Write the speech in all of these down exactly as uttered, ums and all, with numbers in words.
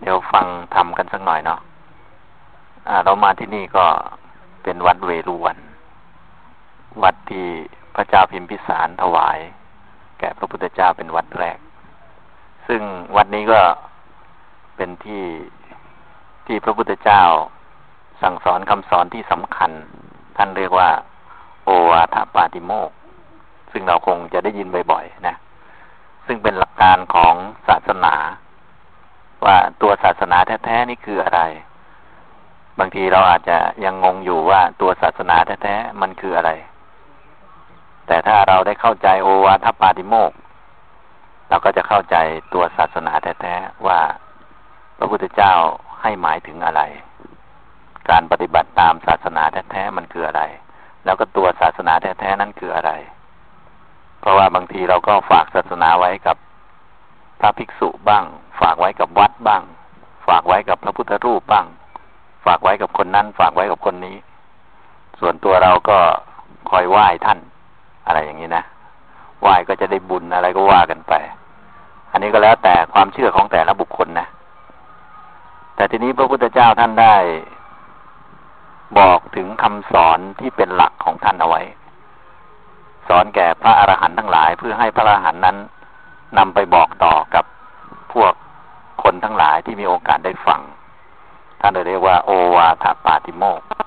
ดี๋ยวฟังทำกันสักหน่อยเนาะอ่าเรามาที่นี่ก็เป็นวัดเวรุวันวัดที่พระเจ้าพิมพิสารถวายแก่พระพุทธเจ้าเป็นวัดแรกซึ่งวัดนี้ก็เป็นที่ที่พระพุทธเจ้าสั่งสอนคำสอนที่สำคัญท่านเรียกว่าโอวาทปาติโมกข์ซึ่งเราคงจะได้ยินบ่อยๆนะซึ่งเป็นหลักการของศาสนาว่าตัวศาสนาแท้ๆนี่คืออะไรบางทีเราอาจจะยังงงอยู่ว่าตัวศาสนาแท้ๆมันคืออะไรแต่ถ้าเราได้เข้าใจโอวาทปาติโมกข์เราก็จะเข้าใจตัวศาสนาแท้ๆว่าพระพุทธเจ้าให้หมายถึงอะไรการปฏิบัติตามศาสนาแท้ๆมันคืออะไรแล้วก็ตัวศาสนาแท้ๆนั้นคืออะไรเพราะว่าบางทีเราก็ฝากศาสนาไว้กับพระภิกษุบ้างฝากไว้กับวัดบ้างฝากไว้กับพระพุทธรูปบ้างฝากไว้กับคนนั้นฝากไว้กับคนนี้ส่วนตัวเราก็คอยไหว้ท่านอะไรอย่างนี้นะไหว้ก็จะได้บุญอะไรก็ว่ากันไปอันนี้ก็แล้วแต่ความเชื่อของแต่ละบุคคลนะแต่ทีนี้พระพุทธเจ้าท่านได้บอกถึงคำสอนที่เป็นหลักของท่านเอาไว้สอนแก่พระอรหันต์ทั้งหลายเพื่อให้พระอรหันต์นั้นนำไปบอกต่อกับพวกคนทั้งหลายที่มีโอกาสได้ฟังท่านเรียกว่าโอวาทปาติโมกข์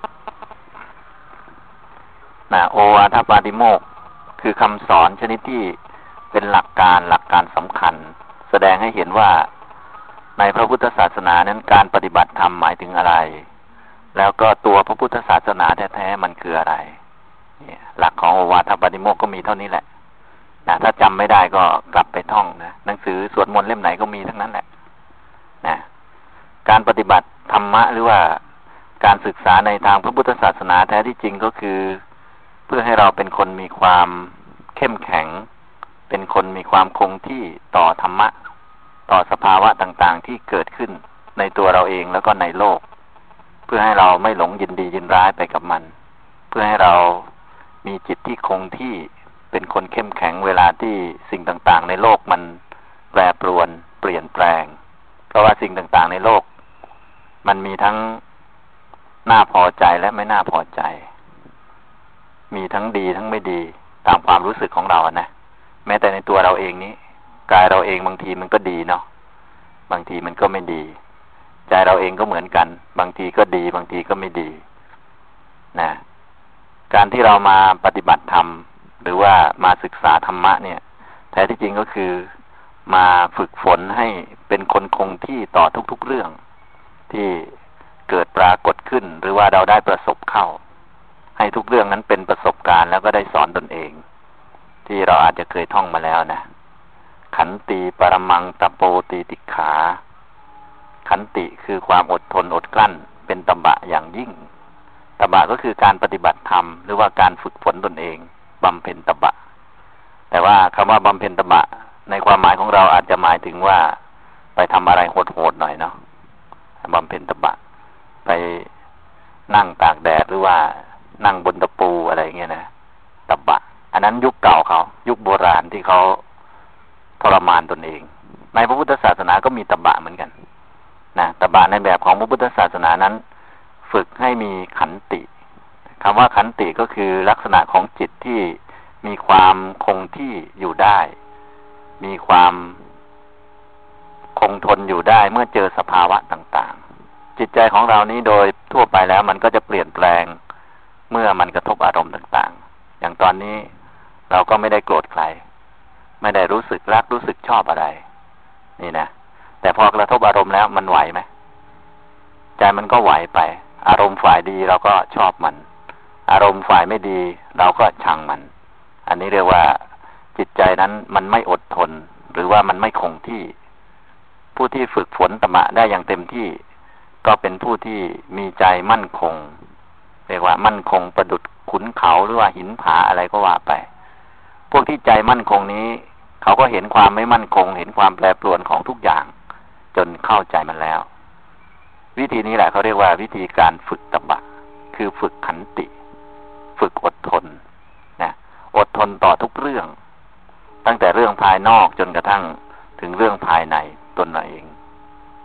นะโอวาทปาติโมกข์คือคำสอนชนิดที่เป็นหลักการหลักการสำคัญแสดงให้เห็นว่าในพระพุทธศาสนานั้นการปฏิบัติธรรมหมายถึงอะไรแล้วก็ตัวพระพุทธศาสนาแท้ๆมันคืออะไรหลักของโอวาทปาติโมกข์ก็มีเท่านี้แหละนะถ้าจำไม่ได้ก็กลับไปท่องนะหนังสือสวดมนต์เล่มไหนก็มีทั้งนั้นแหละนะการปฏิบัติธรรมะหรือว่าการศึกษาในทางพระพุทธศาสนาแท้ที่จริงก็คือเพื่อให้เราเป็นคนมีความเข้มแข็งเป็นคนมีความคงที่ต่อธรรมะต่อสภาวะต่างๆที่เกิดขึ้นในตัวเราเองแล้วก็ในโลกเพื่อให้เราไม่หลงยินดียินร้ายไปกับมันเพื่อให้เรามีจิตที่คงที่เป็นคนเข้มแข็งเวลาที่สิ่งต่างๆในโลกมันแปรปรวนเปลี่ยนแปลงเพราะว่าสิ่งต่างๆในโลกมันมีทั้งน่าพอใจและไม่น่าพอใจมีทั้งดีทั้งไม่ดีตามความรู้สึกของเรานะแม้แต่ในตัวเราเองนี้กายเราเองบางทีมันก็ดีเนาะบางทีมันก็ไม่ดีใจเราเองก็เหมือนกันบางทีก็ดีบางทีก็ไม่ดีนะการที่เรามาปฏิบัติธรรมหรือว่ามาศึกษาธรรมะเนี่ยแท้ที่จริงก็คือมาฝึกฝนให้เป็นคนคงที่ต่อทุกๆเรื่องที่เกิดปรากฏขึ้นหรือว่าเราได้ประสบเข้าให้ทุกเรื่องนั้นเป็นประสบการณ์แล้วก็ได้สอนตนเองที่เราอาจจะเคยท่องมาแล้วนะขันติปรมังตโปติติขาขันติคือความอดทนอดกลั้นเป็นตบะอย่างยิ่งตบะก็คือการปฏิบัติธรรมหรือว่าการฝึกฝนตนเองบำเพ็ญตบะแต่ว่าคำว่าบำเพ็ญตบะในความหมายของเราอาจจะหมายถึงว่าไปทำอะไรโหดๆหน่อยเนาะบำเพ็ญตบะไปนั่งตากแดดหรือว่านั่งบนตะปูอะไรเงี้ยนะตบะอันนั้นยุคเก่าเขายุคโบราณที่เขาทรมานตนเองในพระพุทธศาสนาก็มีตบะเหมือนกันนะตบะในแบบของพระพุทธศาสนานั้นฝึกให้มีขันติคำว่าขันติก็คือลักษณะของจิตที่มีความคงที่อยู่ได้มีความคงทนอยู่ได้เมื่อเจอสภาวะต่างๆจิตใจของเรานี้โดยทั่วไปแล้วมันก็จะเปลี่ยนแปลงเมื่อมันกระทบอารมณ์ต่างๆอย่างตอนนี้เราก็ไม่ได้โกรธใครไม่ได้รู้สึกรักรู้สึกชอบอะไรนี่นะแต่พอกระทบอารมณ์แล้วมันไหวไหมใจมันก็ไหวไปอารมณ์ฝ่ายดีเราก็ชอบมันอารมณ์ฝ่ายไม่ดีเราก็ชังมันอันนี้เรียกว่าจิตใจนั้นมันไม่อดทนหรือว่ามันไม่คงที่ผู้ที่ฝึกฝนตมะได้อย่างเต็มที่ก็เป็นผู้ที่มีใจมั่นคงเรียกว่ามั่นคงประดุจขุนเขาหรือว่าหินผาอะไรก็ว่าไปพวกที่ใจมั่นคงนี้เขาก็เห็นความไม่มั่นคงเห็นความแปรปรวนของทุกอย่างจนเข้าใจมันแล้ววิธีนี้แหละเขาเรียกว่าวิธีการฝึกตบะคือฝึกขันติฝึกอดทนนะอดทนต่อทุกเรื่องตั้งแต่เรื่องภายนอกจนกระทั่งถึงเรื่องภายในตนเราเอง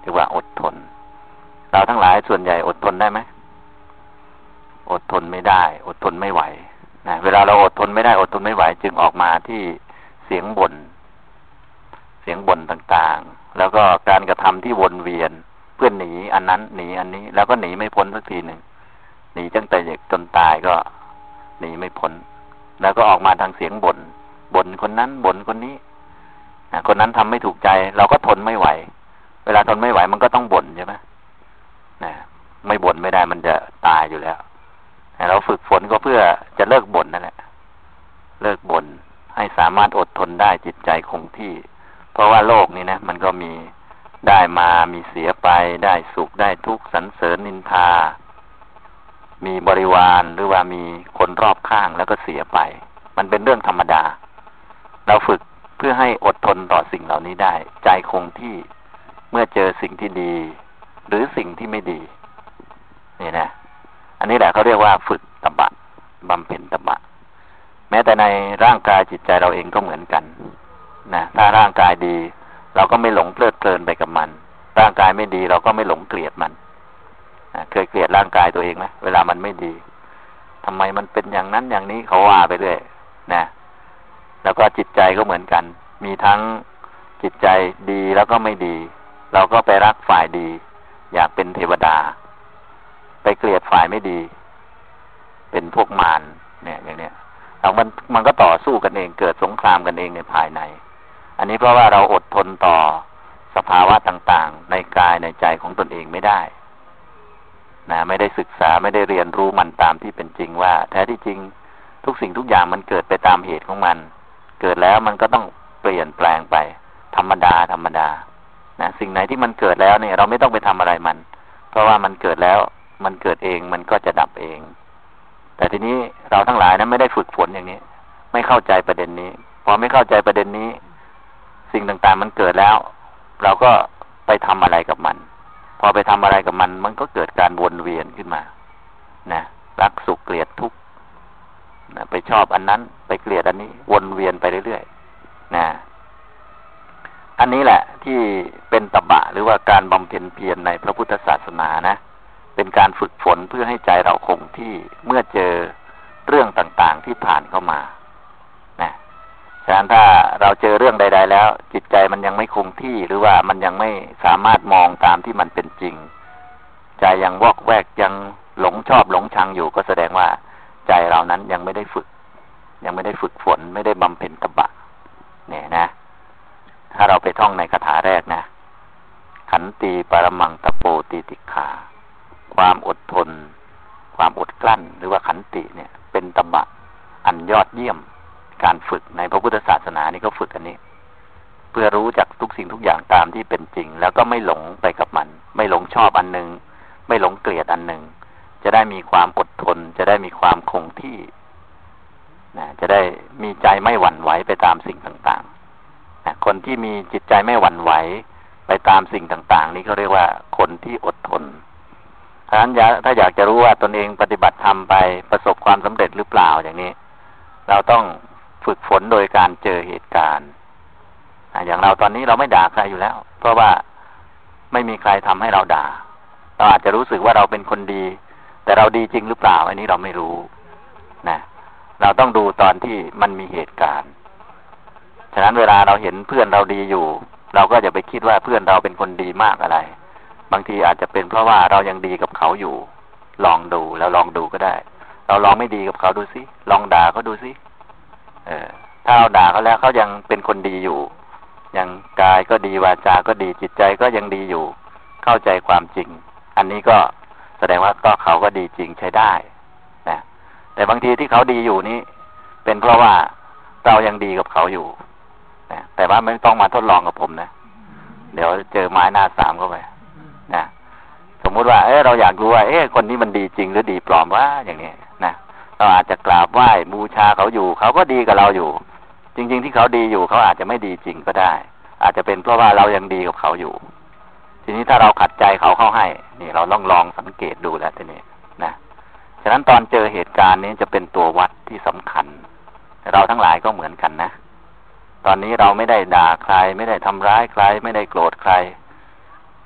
รียกว่าอดทนเราทั้งหลายส่วนใหญ่อดทนได้ไหมอดทนไม่ได้อดทนไม่ไหวนะเวลาเราอดทนไม่ได้อดทนไม่ไหวจึงออกมาที่เสียงบ่นเสียงบ่นต่างๆแล้วก็การกระทำที่วนเวียนเพื่อหนีอันนั้นหนีอันนี้แล้วก็หนีไม่พ้นสักทีหนึ่งหนีตั้งแต่เด็กจนตายก็หนีไม่พ้นแล้วก็ออกมาทางเสียงบ่นบ่นคนนั้นบ่นคนนี้คนนั้นทำไม่ถูกใจเราก็ทนไม่ไหวเวลาทนไม่ไหวมันก็ต้องบ่นใช่ไหมนะไม่บ่นไม่ได้มันจะตายอยู่แล้วเราฝึกฝนก็เพื่อจะเลิกบ่นนั่นแหละเลิกบ่นให้สามารถอดทนได้จิตใจคงที่เพราะว่าโลกนี้นะมันก็มีได้มามีเสียไปได้สุขได้ทุกข์สรรเสริญนินทามีบริวารหรือว่ามีคนรอบข้างแล้วก็เสียไปมันเป็นเรื่องธรรมดาเราฝึกเพื่อให้อดทนต่อสิ่งเหล่านี้ได้ใจคงที่เมื่อเจอสิ่งที่ดีหรือสิ่งที่ไม่ดีนี่นะอันนี้แหละเขาเรียกว่าฝึกตบะบำเพ็ญตบะแม้แต่ในร่างกายจิตใจเราเองก็เหมือนกันนะถ้าร่างกายดีเราก็ไม่หลงเพลิดเพลินไปกับมันร่างกายไม่ดีเราก็ไม่หลงเกลียดมันนะเคยเกลียดร่างกายตัวเองไหมเวลามันไม่ดีทำไมมันเป็นอย่างนั้นอย่างนี้เขาว่าไปเรื่อยนะแล้วก็จิตใจก็เหมือนกันมีทั้งจิตใจดีแล้วก็ไม่ดีเราก็ไปรักฝ่ายดีอยากเป็นเทวดาไปเกลียดฝ่ายไม่ดีเป็นพวกมารเนี่ยอย่างเนี้ยเรามันมันก็ต่อสู้กันเองเกิดสงครามกันเองในภายในอันนี้เพราะว่าเราอดทนต่อสภาวะต่างๆในกายในใจของตนเองไม่ได้นะไม่ได้ศึกษาไม่ได้เรียนรู้มันตามที่เป็นจริงว่าแท้ที่จริงทุกสิ่งทุกอย่างมันเกิดไปตามเหตุของมันเกิดแล้วมันก็ต้องเปลี่ยนแปลงไปธรรมดาธรรมดานะสิ่งไหนที่มันเกิดแล้วเนี่ยเราไม่ต้องไปทำอะไรมันเพราะว่ามันเกิดแล้วมันเกิดเองมันก็จะดับเองแต่ทีนี้เราทั้งหลายนั้นไม่ได้ฝึกฝนอย่างนี้ไม่เข้าใจประเด็นนี้พอไม่เข้าใจประเด็นนี้สิ่งต่างๆมันเกิดแล้วเราก็ไปทำอะไรกับมันพอไปทำอะไรกับมันมันก็เกิดการวนเวียนขึ้นมานะรักสุขเกลียดทุกข์นะไปชอบอันนั้นไปเกลียดอันนี้วนเวียนไปเรื่อยๆนะอันนี้แหละที่เป็นตบะหรือว่าการบำเพ็ญเพียรในพระพุทธศาสนานะเป็นการฝึกฝนเพื่อให้ใจเราคงที่เมื่อเจอเรื่องต่างๆที่ผ่านเข้ามานะฉะนั้นถ้าเราเจอเรื่องใดๆแล้วจิตใจมันยังไม่คงที่หรือว่ามันยังไม่สามารถมองตามที่มันเป็นจริงใจยังวอกแวกยังหลงชอบหลงชังอยู่ก็แสดงว่าใจเรานั้นยังไม่ได้ฝึกยังไม่ได้ฝึกฝนไม่ได้บำเพ็ญตบะเนี่ยนะถ้าเราไปท่องในคาถาแรกนะขันติปรมังตโปติติขาความอดทนความอดกลั้นหรือว่าขันติเนี่ยเป็นตบะอันยอดเยี่ยมการฝึกในพระพุทธศาสนานี่ก็ฝึกอันนี้เพื่อรู้จักทุกสิ่งทุกอย่างตามที่เป็นจริงแล้วก็ไม่หลงไปกับมันไม่หลงชอบอันนึงไม่หลงเกลียดอันนึงจะได้มีความอดทนจะได้มีความคงที่นะจะได้มีใจไม่หวั่นไหวไปตามสิ่งต่างๆนะคนที่มีจิตใจไม่หวั่นไหวไปตามสิ่งต่างๆนี่เขาเรียกว่าคนที่อดทนฉะนั้นถ้าอยากจะรู้ว่าตนเองปฏิบัติธรรมไปประสบความสำเร็จหรือเปล่าอย่างนี้เราต้องฝึกฝนโดยการเจอเหตุการณ์อย่างเราตอนนี้เราไม่ด่าใครอยู่แล้วเพราะว่าไม่มีใครทำให้เราด่าเราอาจจะรู้สึกว่าเราเป็นคนดีแต่เราดีจริงหรือเปล่าอันนี้เราไม่รู้นะเราต้องดูตอนที่มันมีเหตุการณ์ฉะนั้นเวลาเราเห็นเพื่อนเราดีอยู่เราก็อย่าไปคิดว่าเพื่อนเราเป็นคนดีมากอะไรบางทีอาจจะเป็นเพราะว่าเรายังดีกับเขาอยู่ลองดูแล้วลองดูก็ได้เราลองไม่ดีกับเขาดูสิลองด่าเขาดูสิเออถ้าเราด่าเขาแล้วเขายังเป็นคนดีอยู่ยังกายก็ดีวาจาก็ดีจิตใจก็ยังดีอยู่เข้าใจความจริงอันนี้ก็แสดงว่าก็เขาก็ดีจริงใช้ได้นะแต่บางทีที่เขาดีอยู่นี้เป็นเพราะว่าเรายังดีกับเขาอยู่นะแต่ว่าไม่ต้องมาทดลองกับผมนะเดี๋ยวเจอไม้หน้าสามเข้าไปนะสมมุติว่าเออเราอยากรู้ว่าเอ๊ะคนนี้มันดีจริงหรือดีปลอมวะอย่างนี้นะเราอาจจะกราบไหว้บูชาเขาอยู่เขาก็ดีกับเราอยู่จริงๆที่เขาดีอยู่เขาอาจจะไม่ดีจริงก็ได้อาจจะเป็นเพราะว่าเรายังดีกับเขาอยู่ทีนี้ถ้าเราขัดใจเขาเข้าให้นี่เราต้องลองสังเกตดูแล้วทีนี้นะฉะนั้นตอนเจอเหตุการณ์นี้จะเป็นตัววัดที่สำคัญเราทั้งหลายก็เหมือนกันนะตอนนี้เราไม่ได้ด่าใครไม่ได้ทำร้ายใครไม่ได้โกรธใคร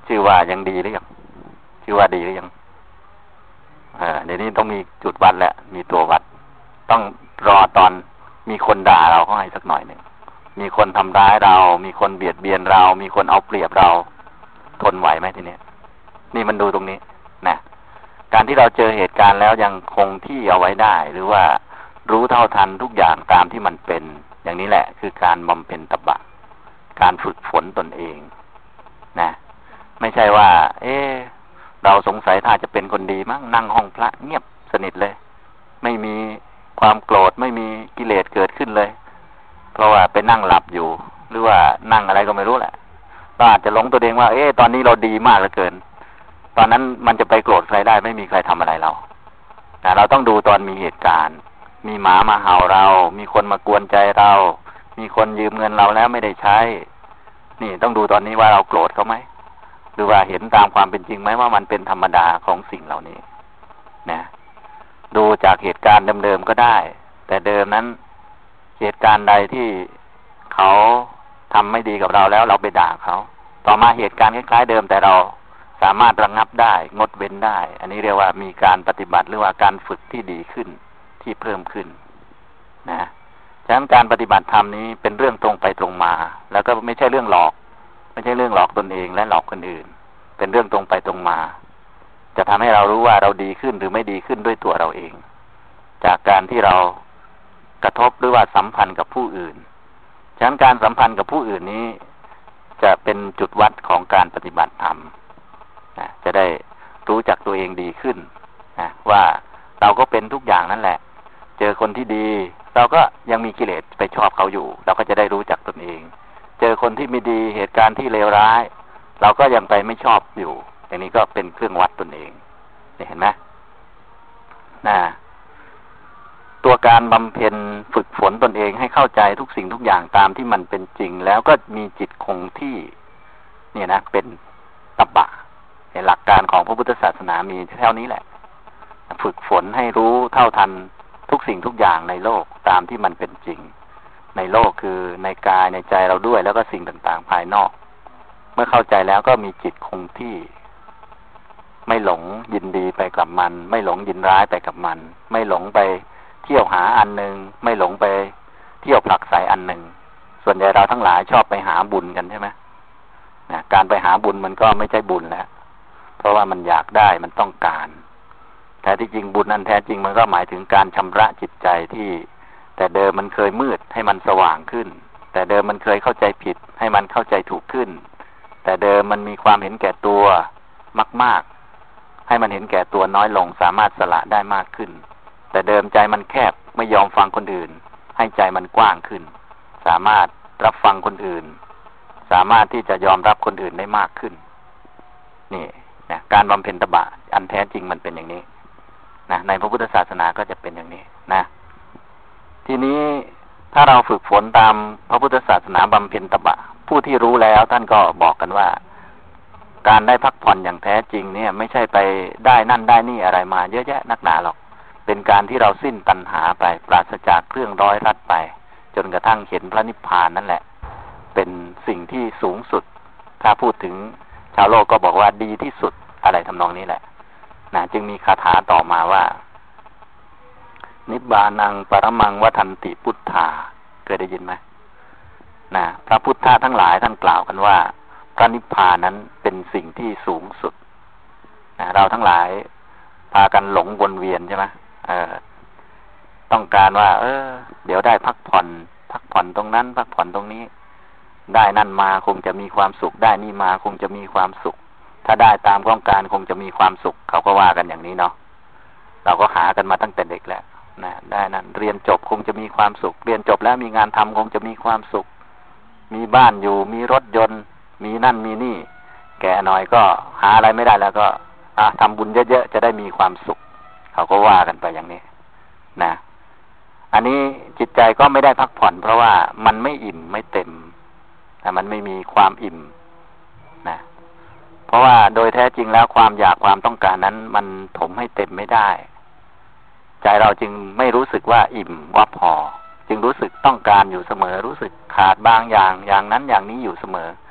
ชื่อว่ายังดีหรือยังชื่อว่าดีหรือยังเออเดี๋ยวนี้ต้องมีจุดวัดแล้วมีตัววัดต้องรอตอนมีคนด่าเราเขาให้สักหน่อยหนึ่งมีคนทำร้ายเรามีคนเบียดเบียนเรา มีคนเอาเปรียบเราทนไหวไหมทีนี้นี่มันดูตรงนี้นะการที่เราเจอเหตุการณ์แล้วยังคงที่เอาไว้ได้หรือว่ารู้เท่าทันทุกอย่างตามที่มันเป็นอย่างนี้แหละคือการบำเพ็ญตบะการฝึกฝนตนเองนะไม่ใช่ว่าเอ๊ะเราสงสัยถ้าจะเป็นคนดีมั้งนั่งห้องพระเงียบสนิทเลยไม่มีความโกรธไม่มีกิเลสเกิดขึ้นเลยเพราะว่าไปนั่งหลับอยู่หรือว่านั่งอะไรก็ไม่รู้แหละเราอาจจะหลงตัวเองว่าเอ๊ะตอนนี้เราดีมากเหลือเกินตอนนั้นมันจะไปโกรธใครได้ไม่มีใครทำอะไรเราแต่เราต้องดูตอนมีเหตุการณ์มีหมามาเห่าเรามีคนมากวนใจเรามีคนยืมเงินเราแล้วไม่ได้ใช้นี่ต้องดูตอนนี้ว่าเราโกรธเขาไหมหรือว่าเห็นตามความเป็นจริงไหมว่ามันเป็นธรรมดาของสิ่งเหล่านี้นะดูจากเหตุการณ์เดิมๆก็ได้แต่เดิมนั้นเหตุการณ์ใดที่เขาทำไม่ดีกับเราแล้วเราไปด่าเขาต่อมาเหตุการณ์คล้ายๆเดิมแต่เราสามารถระงับได้งดเว้นได้อันนี้เรียกว่ามีการปฏิบัติหรือว่าการฝึกที่ดีขึ้นที่เพิ่มขึ้นนะฉะนั้นการปฏิบัติธรรมนี้เป็นเรื่องตรงไปตรงมาแล้วก็ไม่ใช่เรื่องหลอกไม่ใช่เรื่องหลอกตนเองและหลอกคนอื่นเป็นเรื่องตรงไปตรงมาจะทำให้เรารู้ว่าเราดีขึ้นหรือไม่ดีขึ้นด้วยตัวเราเองจากการที่เรากระทบหรือว่าสัมพันธ์กับผู้อื่นฉะนั้นการสัมพันธ์กับผู้อื่นนี้จะเป็นจุดวัดของการปฏิบัติธรรมนะจะได้รู้จักตัวเองดีขึ้นนะว่าเราก็เป็นทุกอย่างนั่นแหละเจอคนที่ดีเราก็ยังมีกิเลสไปชอบเขาอยู่เราก็จะได้รู้จักตนเองเจอคนที่ไม่ดีเหตุการณ์ที่เลวร้ายเราก็ยังไปไม่ชอบอยู่อย่างนี้ก็เป็นเครื่องวัดตนเองเห็นไหมนะตัวการบำเพ็ญฝึกฝนตนเองให้เข้าใจทุกสิ่งทุกอย่างตามที่มันเป็นจริงแล้วก็มีจิตคงที่เนี่ยนะเป็นตบะในหลักการของพระพุทธศาสนามีเท่านี้แหละฝึกฝนให้รู้เท่าทันทุกสิ่งทุกอย่างในโลกตามที่มันเป็นจริงในโลกคือในกายในใจเราด้วยแล้วก็สิ่งต่างๆภายนอกเมื่อเข้าใจแล้วก็มีจิตคงที่ไม่หลงยินดีไปกับมันไม่หลงยินร้ายไปกับมันไม่หลงไปเที่ยวหาอันหนึ่งไม่หลงไปเที่ยวผลักไสอันหนึ่งส่วนใหญ่เราทั้งหลายชอบไปหาบุญกันใช่ไหมนะการไปหาบุญมันก็ไม่ใช่บุญแล้วเพราะว่ามันอยากได้มันต้องการแต่ที่จริงบุญอันแท้จริงมันก็หมายถึงการชำระจิตใจที่แต่เดิมมันเคยมืดให้มันสว่างขึ้นแต่เดิมมันเคยเข้าใจผิดให้มันเข้าใจถูกขึ้นแต่เดิมมันมีความเห็นแก่ตัวมากๆให้มันเห็นแก่ตัวน้อยลงสามารถสละได้มากขึ้นแต่เดิมใจมันแคบไม่ยอมฟังคนอื่นให้ใจมันกว้างขึ้นสามารถรับฟังคนอื่นสามารถที่จะยอมรับคนอื่นได้มากขึ้นนี่นะการบำเพ็ญตบะอันแท้จริงมันเป็นอย่างนี้นะในพระพุทธศาสนาก็จะเป็นอย่างนี้นะทีนี้ถ้าเราฝึกฝนตามพระพุทธศาสนาบำเพ็ญตบะผู้ที่รู้แล้วท่านก็บอกกันว่าการได้พักผ่อนอย่างแท้จริงเนี่ยไม่ใช่ไปได้นั่นได้นี่อะไรมาเยอะแยะนักหนาหรอกเป็นการที่เราสิ้นตัณหาไปปราศจากเครื่องร้อยรัดไปจนกระทั่งเห็นพระนิพพานนั่นแหละเป็นสิ่งที่สูงสุดถ้าพูดถึงชาวโลกก็บอกว่าดีที่สุดอะไรทำนองนี้แหละนะจึงมีคาถาต่อมาว่านิบานังปรมังวทันติพุทธาเคยได้ยินไหมนะพระพุทธะทั้งหลายท่านกล่าวกันว่าพระนิพพานนั้นเป็นสิ่งที่สูงสุดนะเราทั้งหลายพากันหลงวนเวียนใช่ไหมเออต้องการว่าเออเดี๋ยวได้พักผ่อนพักผ่อนตรงนั้นพักผ่อนตรงนี้ได้นั่นมาคงจะมีความสุขได้นี่มาคงจะมีความสุขถ้าได้ตามต้องการคงจะมีความสุขเขาก็ว่ากันอย่างนี้เนาะเราก็หากันมาตั้งแต่เด็กแหละนะได้นั่นเรียนจบคงจะมีความสุขเรียนจบแล้วมีงานทำคงจะมีความสุขมีบ้านอยู่มีรถยนต์มีนั่นมีนี่แก่หน่อยก็หาอะไรไม่ได้แล้วก็อ่ะทำบุญเยอะๆจะได้มีความสุขเขาก็ว่ากันไปอย่างนี้นะอันนี้จิตใจก็ไม่ได้พักผ่อนเพราะว่ามันไม่อิ่มไม่เต็มแต่มันไม่มีความอิ่มนะเพราะว่าโดยแท้จริงแล้วความอยากความต้องการนั้นมันถมให้เต็มไม่ได้ใจเราจึงไม่รู้สึกว่าอิ่มว่าพอจึงรู้สึกต้องการอยู่เสมอรู้สึกขาดบางอย่างอย่างนั้นอย่างนี้อยู่เสมอ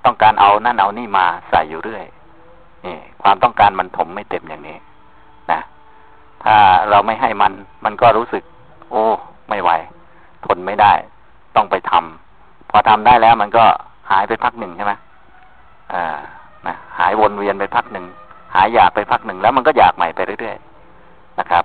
ต้องการเอานั่นเอานี่มาใส่อยู่เรื่อยนี่ความต้องการมันถมไม่เต็มอย่างนี้นะถ้าเราไม่ให้มันมันก็รู้สึกโอ้ไม่ไหวทนไม่ได้ต้องไปทำพอทำได้แล้วมันก็หายไปพักหนึ่งใช่ไหมอ่านะหายวนเวียนไปพักหนึ่งหายอยากไปพักหนึ่งแล้วมันก็อยากใหม่ไปเรื่อยๆนะครับ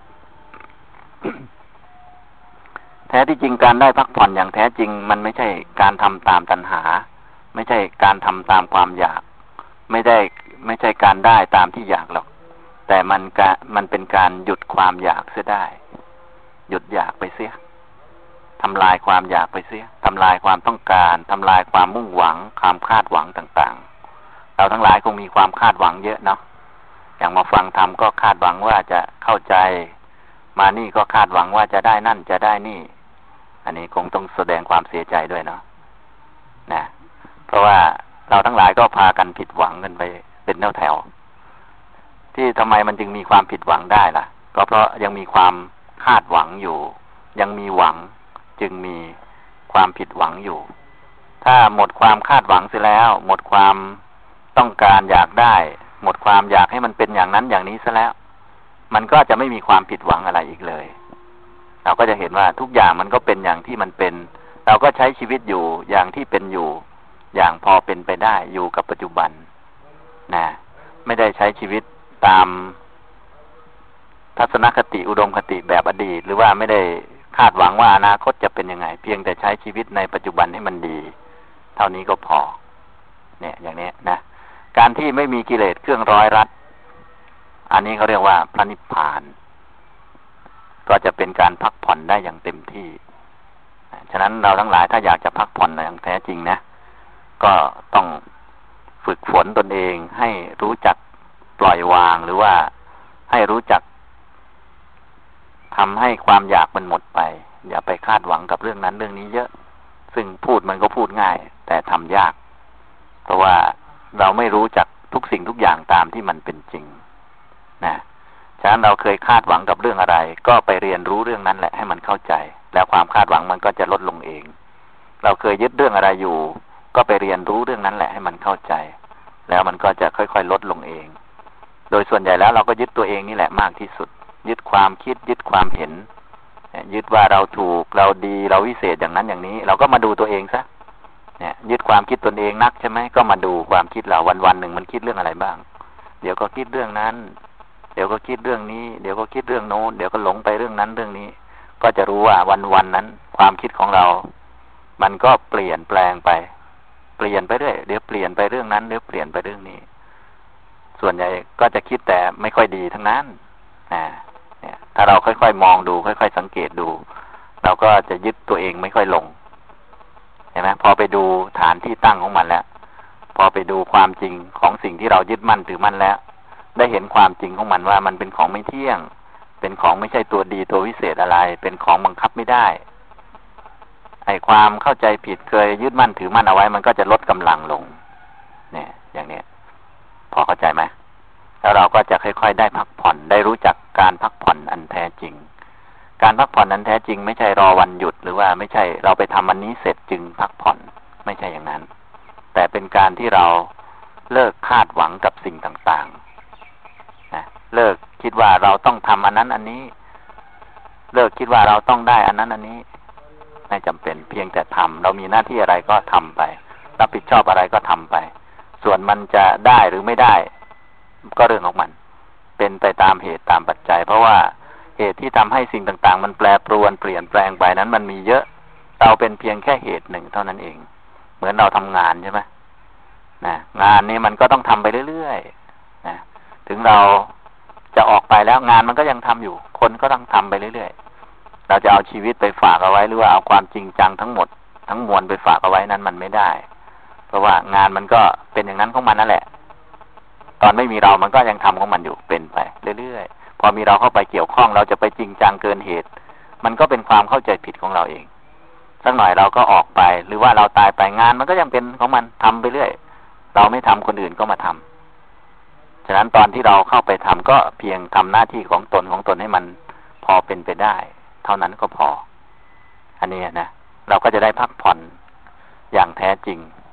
แท้ที่จริงการได้พักผ่อนอย่างแท้จริงมันไม่ใช่การทำตามตัณหาไม่ใช่การทำตามความอยากไม่ได้ไม่ใช่การได้ตามที่อยากหรอกแต่มันกะมันเป็นการหยุดความอยากเสียได้หยุดอยากไปเสียทำลายความอยากไปเสียทำลายความต้องการทำลายความมุ่งหวังความคาดหวังต่างๆเราทั้งหลายคงมีความคาดหวังเยอะเนาะอย่างมาฟังธรรมก็คาดหวังว่าจะเข้าใจมานี่ก็คาดหวังว่าจะได้นั่นจะได้นี่อันนี้คงต้องแสดงความเสียใจด้วยเนาะนะเพราะว่าเราทั้งหลายก็พากันผิดหวังกันไปเป็นแนวแถวที่ทำไมมันจึงมีความผิดหวังได้ล่ะก็เพราะยังมีความคาดหวังอยู่ยังมีหวังจึงมีความผิดหวังอยู่ถ้าหมดความคาดหวังเสียแล้วหมดความต้องการอยากได้หมดความอยากให้มันเป็นอย่างนั้นอย่างนี้ซะแล้วมันก็จะไม่มีความผิดหวังอะไรอีกเลยเราก็จะเห็นว่าทุกอย่างมันก็เป็นอย่างที่มันเป็นเราก็ใช้ชีวิตอยู่อย่างที่เป็นอยู่อย่างพอเป็นไปได้อยู่กับปัจจุบันนะไม่ได้ใช้ชีวิตตามทัศนคติอุดมคติแบบอดีตหรือว่าไม่ได้คาดหวังว่าอนาคตจะเป็นยังไงเพียงแต่ใช้ชีวิตในปัจจุบันให้มันดีเท่านี้ก็พอเนี่ยอย่างนี้นะการที่ไม่มีกิเลสเครื่องร้อยรัดอันนี้เขาเรียกว่าพระนิพพานก็จะเป็นการพักผ่อนได้อย่างเต็มที่ฉะนั้นเราทั้งหลายถ้าอยากจะพักผ่อนอย่างแท้จริงนะก็ต้องฝึกฝนตนเองให้รู้จักปล่อยวางหรือว่าให้รู้จักทำให้ความอยากมันหมดไปอย่าไปคาดหวังกับเรื่องนั้นเรื่องนี้เยอะซึ่งพูดมันก็พูดง่ายแต่ทำยากเพราะว่าเราไม่รู้จักทุกสิ่งทุกอย่างตามที่มันเป็นจริงนะฉะนั้นเราเคยคาดหวังกับเรื่องอะไรก็ไปเรียนรู้เรื่องนั้นแหละให้มันเข้าใจแล้วความคาดหวังมันก็จะลดลงเองเราเคยยึดเรื่องอะไรอยู่ก็ไปเรียนรู้เรื่องนั้นแหละให้มันเข้าใจแล้วมันก็จะค่อยๆลดลงเองโดยส่วนใหญ่แล้วเราก็ยึดตัวเองนี่แหละมากที่สุดยึดความคิดยึดความเห็นยึดว่าเราถูกเราดีเราวิเศษอย่างนั้นอย่างนี้เราก็มาดูตัวเองซะเนี่ยยึดความคิดตนเองนักใช่ไหมก็มาดูความคิดเราวันๆหนึ่งมันคิดเรื่องอะไรบ้างเดี๋ยวก็คิดเรื่องนั้นเดี๋ยวก็คิดเรื่องนี้เดี๋ยวก็คิดเรื่องโน้นเดี๋ยวก็หลงไปเรื่องนั้นเรื่องนี้ก็จะรู้ว่าวันๆนั้นความคิดของเรามันก็เปลี่ยนแปลงไปเปลี่ยนไปเรื่อยเดี๋ยวเปลี่ยนไปเรื่องนั้นเดี๋ยวเปลี่ยนไปเรื่องนี้ส่วนใหญ่ก็จะคิดแต่ไม่ค่อยดีทั้งนั้นนะเนี่ยถ้าเราค่อยๆมองดูค่อยๆสังเกตดูเราก็จะยึดตัวเองไม่ค่อยลงเห็นไหมพอไปดูฐานที่ตั้งของมันแล้วพอไปดูความจริงของสิ่งที่เรายึดมั่นถือมั่นแล้วได้เห็นความจริงของมันว่ามันเป็นของไม่เที่ยงเป็นของไม่ใช่ตัวดีตัววิเศษอะไรเป็นของบังคับไม่ได้ไอ้ความเข้าใจผิดเคยยึดมั่นถือมั่นเอาไว้มันก็จะลดกำลังลงเนี่ยอย่างนี้พอเข้าใจไหมแล้วเราก็จะค่อยๆได้พักผ่อนได้รู้จักการพักผ่อนอันแท้จริงการพักผ่อนอันแท้จริงไม่ใช่รอวันหยุดหรือว่าไม่ใช่เราไปทำวันนี้เสร็จจึงพักผ่อนไม่ใช่อย่างนั้นแต่เป็นการที่เราเลิกคาดหวังกับสิ่งต่างๆนะเลิกคิดว่าเราต้องทำอันนั้นอันนี้เลิกคิดว่าเราต้องได้อันนั้นอันนี้ไม่จำเป็นเพียงแต่ทำเรามีหน้าที่อะไรก็ทำไปรับผิดชอบอะไรก็ทำไปส่วนมันจะได้หรือไม่ได้ก็เรื่องของมันเป็นไปตามเหตุตามปัจจัยเพราะว่าเหตุที่ทำให้สิ่งต่างๆมันแปรปรวนเปลี่ยนแปลงไปนั้นมันมีเยอะเราเป็นเพียงแค่เหตุหนึ่งเท่านั้นเองเหมือนเราทำงานใช่ไหมนะงานนี้มันก็ต้องทำไปเรื่อยๆนะถึงเราจะออกไปแล้วงานมันก็ยังทำอยู่คนก็ต้องทำไปเรื่อยๆเราจะเอาชีวิตไปฝากเอาไว้หรือว่าเอาความจริงจังทั้งหมดทั้งมวลไปฝากเอาไว้นั้นมันไม่ได้เพราะว่างานมันก็เป็นอย่างนั้นของมันนั่นแหละตอนไม่มีเรามันก็ยังทำของมันอยู่เป็นไปเรื่อยๆพอมีเราเข้าไปเกี่ยวข้องเราจะไปจริงจังเกินเหตุมันก็เป็นความเข้าใจผิดของเราเองสักหน่อยเราก็ออกไปหรือว่าเราตายไปงานมันก็ยังเป็นของมันทำไปเรื่อยเราไม่ทำคนอื่นก็มาทำฉะนั้นตอนที่เราเข้าไปทำก็เพียงทำหน้าที่ของตนของตนให้มันพอเป็นไปได้เท่านั้นก็พออันนี้นะเราก็จะได้พักผ่อนอย่างแท้จริง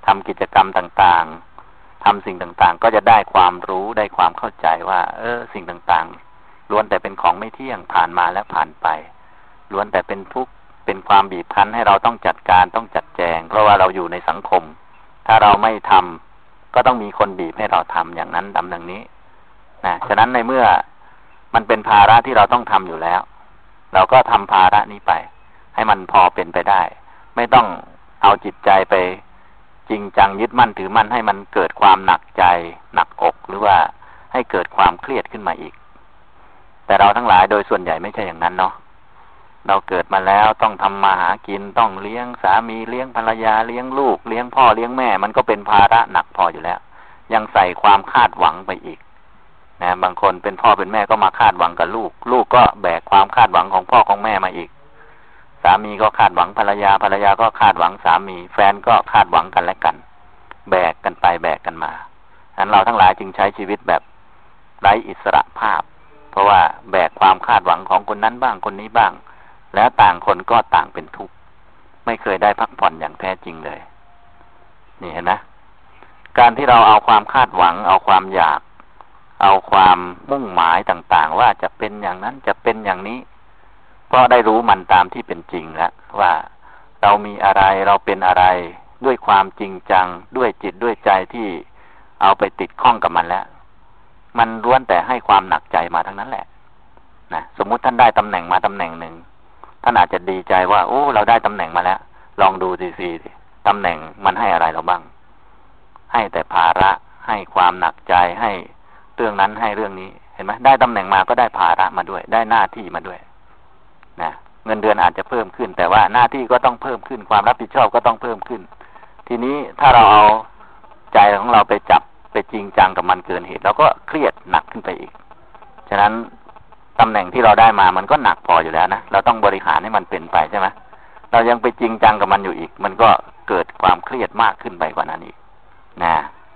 ทำกิจกรรมต่างๆทำสิ่งต่างๆก็จะได้ความรู้ได้ความเข้าใจว่า เออสิ่งต่างๆล้วนแต่เป็นของไม่เที่ยงผ่านมาและผ่านไปล้วนแต่เป็นทุกข์เป็นความบีบคั้นให้เราต้องจัดการต้องจัดแจงเพราะว่าเราอยู่ในสังคมถ้าเราไม่ทำก็ต้องมีคนบีบให้เราทำอย่างนั้นดำอย่างนี้นะฉะนั้นในเมื่อมันเป็นภาระที่เราต้องทำอยู่แล้วเราก็ทำภาระนี้ไปให้มันพอเป็นไปได้ไม่ต้องเอาจิตใจไปจริงจังยึดมั่นถือมั่นให้มันเกิดความหนักใจหนักอกหรือว่าให้เกิดความเครียดขึ้นมาอีกแต่เราทั้งหลายโดยส่วนใหญ่ไม่ใช่อย่างนั้นเนาะเราเกิดมาแล้วต้องทำมาหากินต้องเลี้ยงสามีเลี้ยงภรรยาเลี้ยงลูกเลี้ยงพ่อเลี้ยงแม่มันก็เป็นภาระหนักพออยู่แล้วยังใส่ความคาดหวังไปอีกนะบางคนเป็นพ่อเป็นแม่ก็มาคาดหวังกับลูกลูกก็แบกความคาดหวังของพ่อของแม่มาอีกสามีก็คาดหวังภรรยาภรรยาก็คาดหวังสามีแฟนก็คาดหวังกันและกันแบกกันไปแบกกันมาฉะนั้นเราทั้งหลายจึงใช้ชีวิตแบบไร้อิสระภาพเพราะว่าแบกความคาดหวังของคนนั้นบ้างคนนี้บ้างแล้วต่างคนก็ต่างเป็นทุกข์ไม่เคยได้พักผ่อนอย่างแท้จริงเลยนี่เห็นไหมการที่เราเอาความคาดหวังเอาความอยากเอาความมุ่งหมายต่างๆว่าจะเป็นอย่างนั้นจะเป็นอย่างนี้เพราะได้รู้มันตามที่เป็นจริงแล้วว่าเรามีอะไรเราเป็นอะไรด้วยความจริงจังด้วยจิตด้วยใจที่เอาไปติดข้องกับมันแล้วมันล้วนแต่ให้ความหนักใจมาทั้งนั้นแหละนะสมมุติท่านได้ตำแหน่งมาตำแหน่งหนึ่งท่านอาจจะดีใจว่าโอ้เราได้ตำแหน่งมาแล้วลองดูสิสิตำแหน่งมันให้อะไรเราบ้างให้แต่ภาระให้ความหนักใจให้เรื่องนั้นให้เรื่องนี้เห็นไหมได้ตำแหน่งมาก็ได้ภาระมาด้วยได้หน้าที่มาด้วยนะเงินเดือนอาจจะเพิ่มขึ้นแต่ว่าหน้าที่ก็ต้องเพิ่มขึ้นความรับผิดชอบก็ต้องเพิ่มขึ้นทีนี้ถ้าเราเอาใจของเราไปจับไปจริงจังกับมันเกินเหตุเราก็เครียดหนักขึ้นไปอีกฉะนั้นตำแหน่งที่เราได้มามันก็หนักพออยู่แล้วนะเราต้องบริหารให้มันเป็นไปใช่ไหมเรายังไปจริงจังกับมันอยู่อีกมันก็เกิดความเครียดมากขึ้นไปกว่านั้นอีกนะ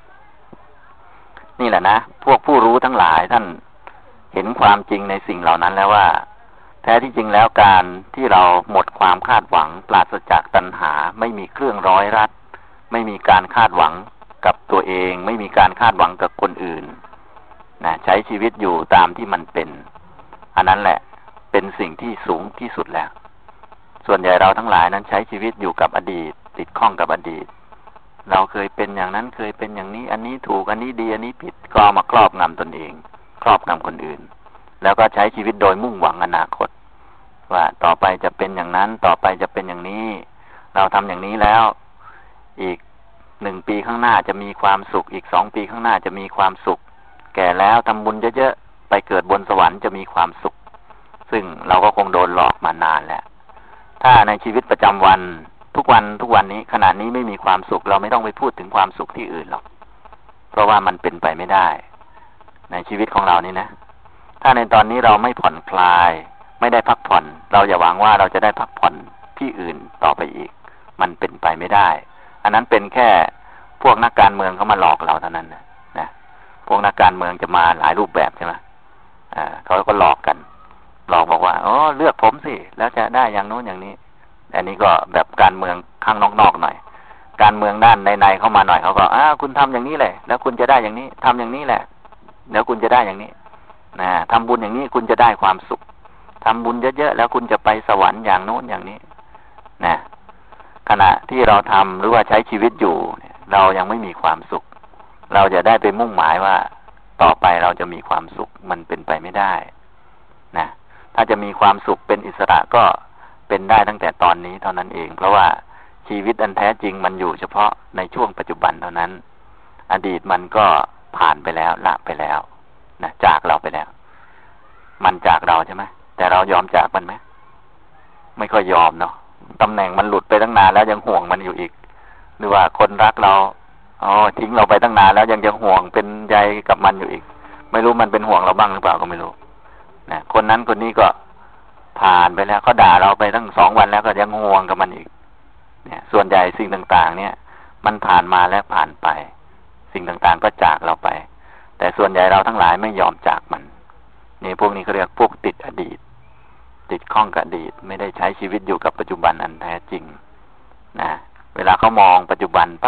นี่แหละนะพวกผู้รู้ทั้งหลายท่านเห็นความจริงในสิ่งเหล่านั้นแล้วว่าแท้ที่จริงแล้วการที่เราหมดความคาดหวังปราศจากตัณหาไม่มีเครื่องร้อยรัดไม่มีการคาดหวังกับตัวเองไม่มีการคาดหวังกับคนอื่นนะใช้ชีวิตอยู่ตามที่มันเป็นอันนั้นแหละเป็นสิ่งที่สูงที่สุดแล้วส่วนใหญ่เราทั้งหลายนั้นใช้ชีวิตอยู่กับอดีตติดข้องกับอดีตเราเคยเป็นอย่างนั้นเคยเป็นอย่างนี้อันนี้ถูกอันนี้ดีอันนี้ผิดก็มาครอบงำตนเองครอบงำคนอื่นแล้วก็ใช้ชีวิตโดยมุ่งหวังอนาคตว่าต่อไปจะเป็นอย่างนั้นต่อไปจะเป็นอย่างนี้เราทำอย่างนี้แล้วอีกหนึ่งปีข้างหน้าจะมีความสุขอีกสองปีข้างหน้าจะมีความสุขแก่แล้วทำบุญเยอะๆไปเกิดบนสวรรค์จะมีความสุขซึ่งเราก็คงโดนหลอกมานานแล้วถ้าในชีวิตประจำวันทุกวันทุกวันนี้ขณะนี้ไม่มีความสุขเราไม่ต้องไปพูดถึงความสุขที่อื่นหรอกเพราะว่ามันเป็นไปไม่ได้ในชีวิตของเรานี่นะถ้าในตอนนี้เราไม่ผ่อนคลายไม่ได้พักผ่อนเราอย่าหวังว่าเราจะได้พักผ่อนที่อื่นต่อไปอีกมันเป็นไปไม่ได้อันนั้นเป็นแค่พวกนักการเมืองเขามาหลอกเราเท่านั้นนะนะพวกนักการเมืองจะมาหลายรูปแบบใช่ไหมอ่าเขาก็หลอกกันหลอกบอกว่าอ๋อเลือกผมสิแล้วจะได้อย่างโน้นอย่างนี้อันนี้ก็แบบการเมืองข้างนอกๆหน่อยการเมืองด้านในๆเข้ามาหน่อยเขาก็อ้าคุณทำอย่างนี้เลยแล้วคุณจะได้อย่างนี้ทำอย่างนี้แหละเดี๋ยวคุณจะได้อย่างนี้นะทำบุญอย่างนี้คุณจะได้ความสุขทำบุญเยอะๆแล้วคุณจะไปสวรรค์อย่างโน้นอย่างนี้นะขณะที่เราทำหรือว่าใช้ชีวิตอยู่เรายังไม่มีความสุขเราจะได้ไปมุ่งหมายว่าต่อไปเราจะมีความสุขมันเป็นไปไม่ได้นะถ้าจะมีความสุขเป็นอิสระก็เป็นได้ตั้งแต่ตอนนี้เท่านั้นเองเพราะว่าชีวิตอันแท้จริงมันอยู่เฉพาะในช่วงปัจจุบันเท่านั้นอดีตมันก็ผ่านไปแล้วละไปแล้วนะจากเราไปแล้วมันจากเราใช่ไหมแต่เรายอมจากมันไหมไม่ค่อยยอมเนาะตำแหน่งมันหลุดไปตั้งนานแล้วยังห่วงมันอยู่อีกหรือว่าคนรักเราอ๋อทิ้งเราไปตั้งนานแล้วยังจะห่วงเป็นใยกับมันอยู่อีกไม่รู้มันเป็นห่วงเราบ้างหรือเปล่าก็ไม่รู้นะคนนั้นคนนี้ก็ผ่านไปแล้วเขาด่าเราไปตั้งสองวันแล้วก็ยังห่วงกับมันอีกเนี่ยส่วนใหญ่สิ่งต่างๆเนี่ยมันผ่านมาและผ่านไปสิ่งต่างๆก็จากเราไปแต่ส่วนใหญ่เราทั้งหลายไม่ยอมจากมันนี่พวกนี้เขาเรียกพวกติดอดีตติดข้องกับอดีตไม่ได้ใช้ชีวิตอยู่กับปัจจุบันอันแท้จริงนะเวลาเขามองปัจจุบันปั๊บ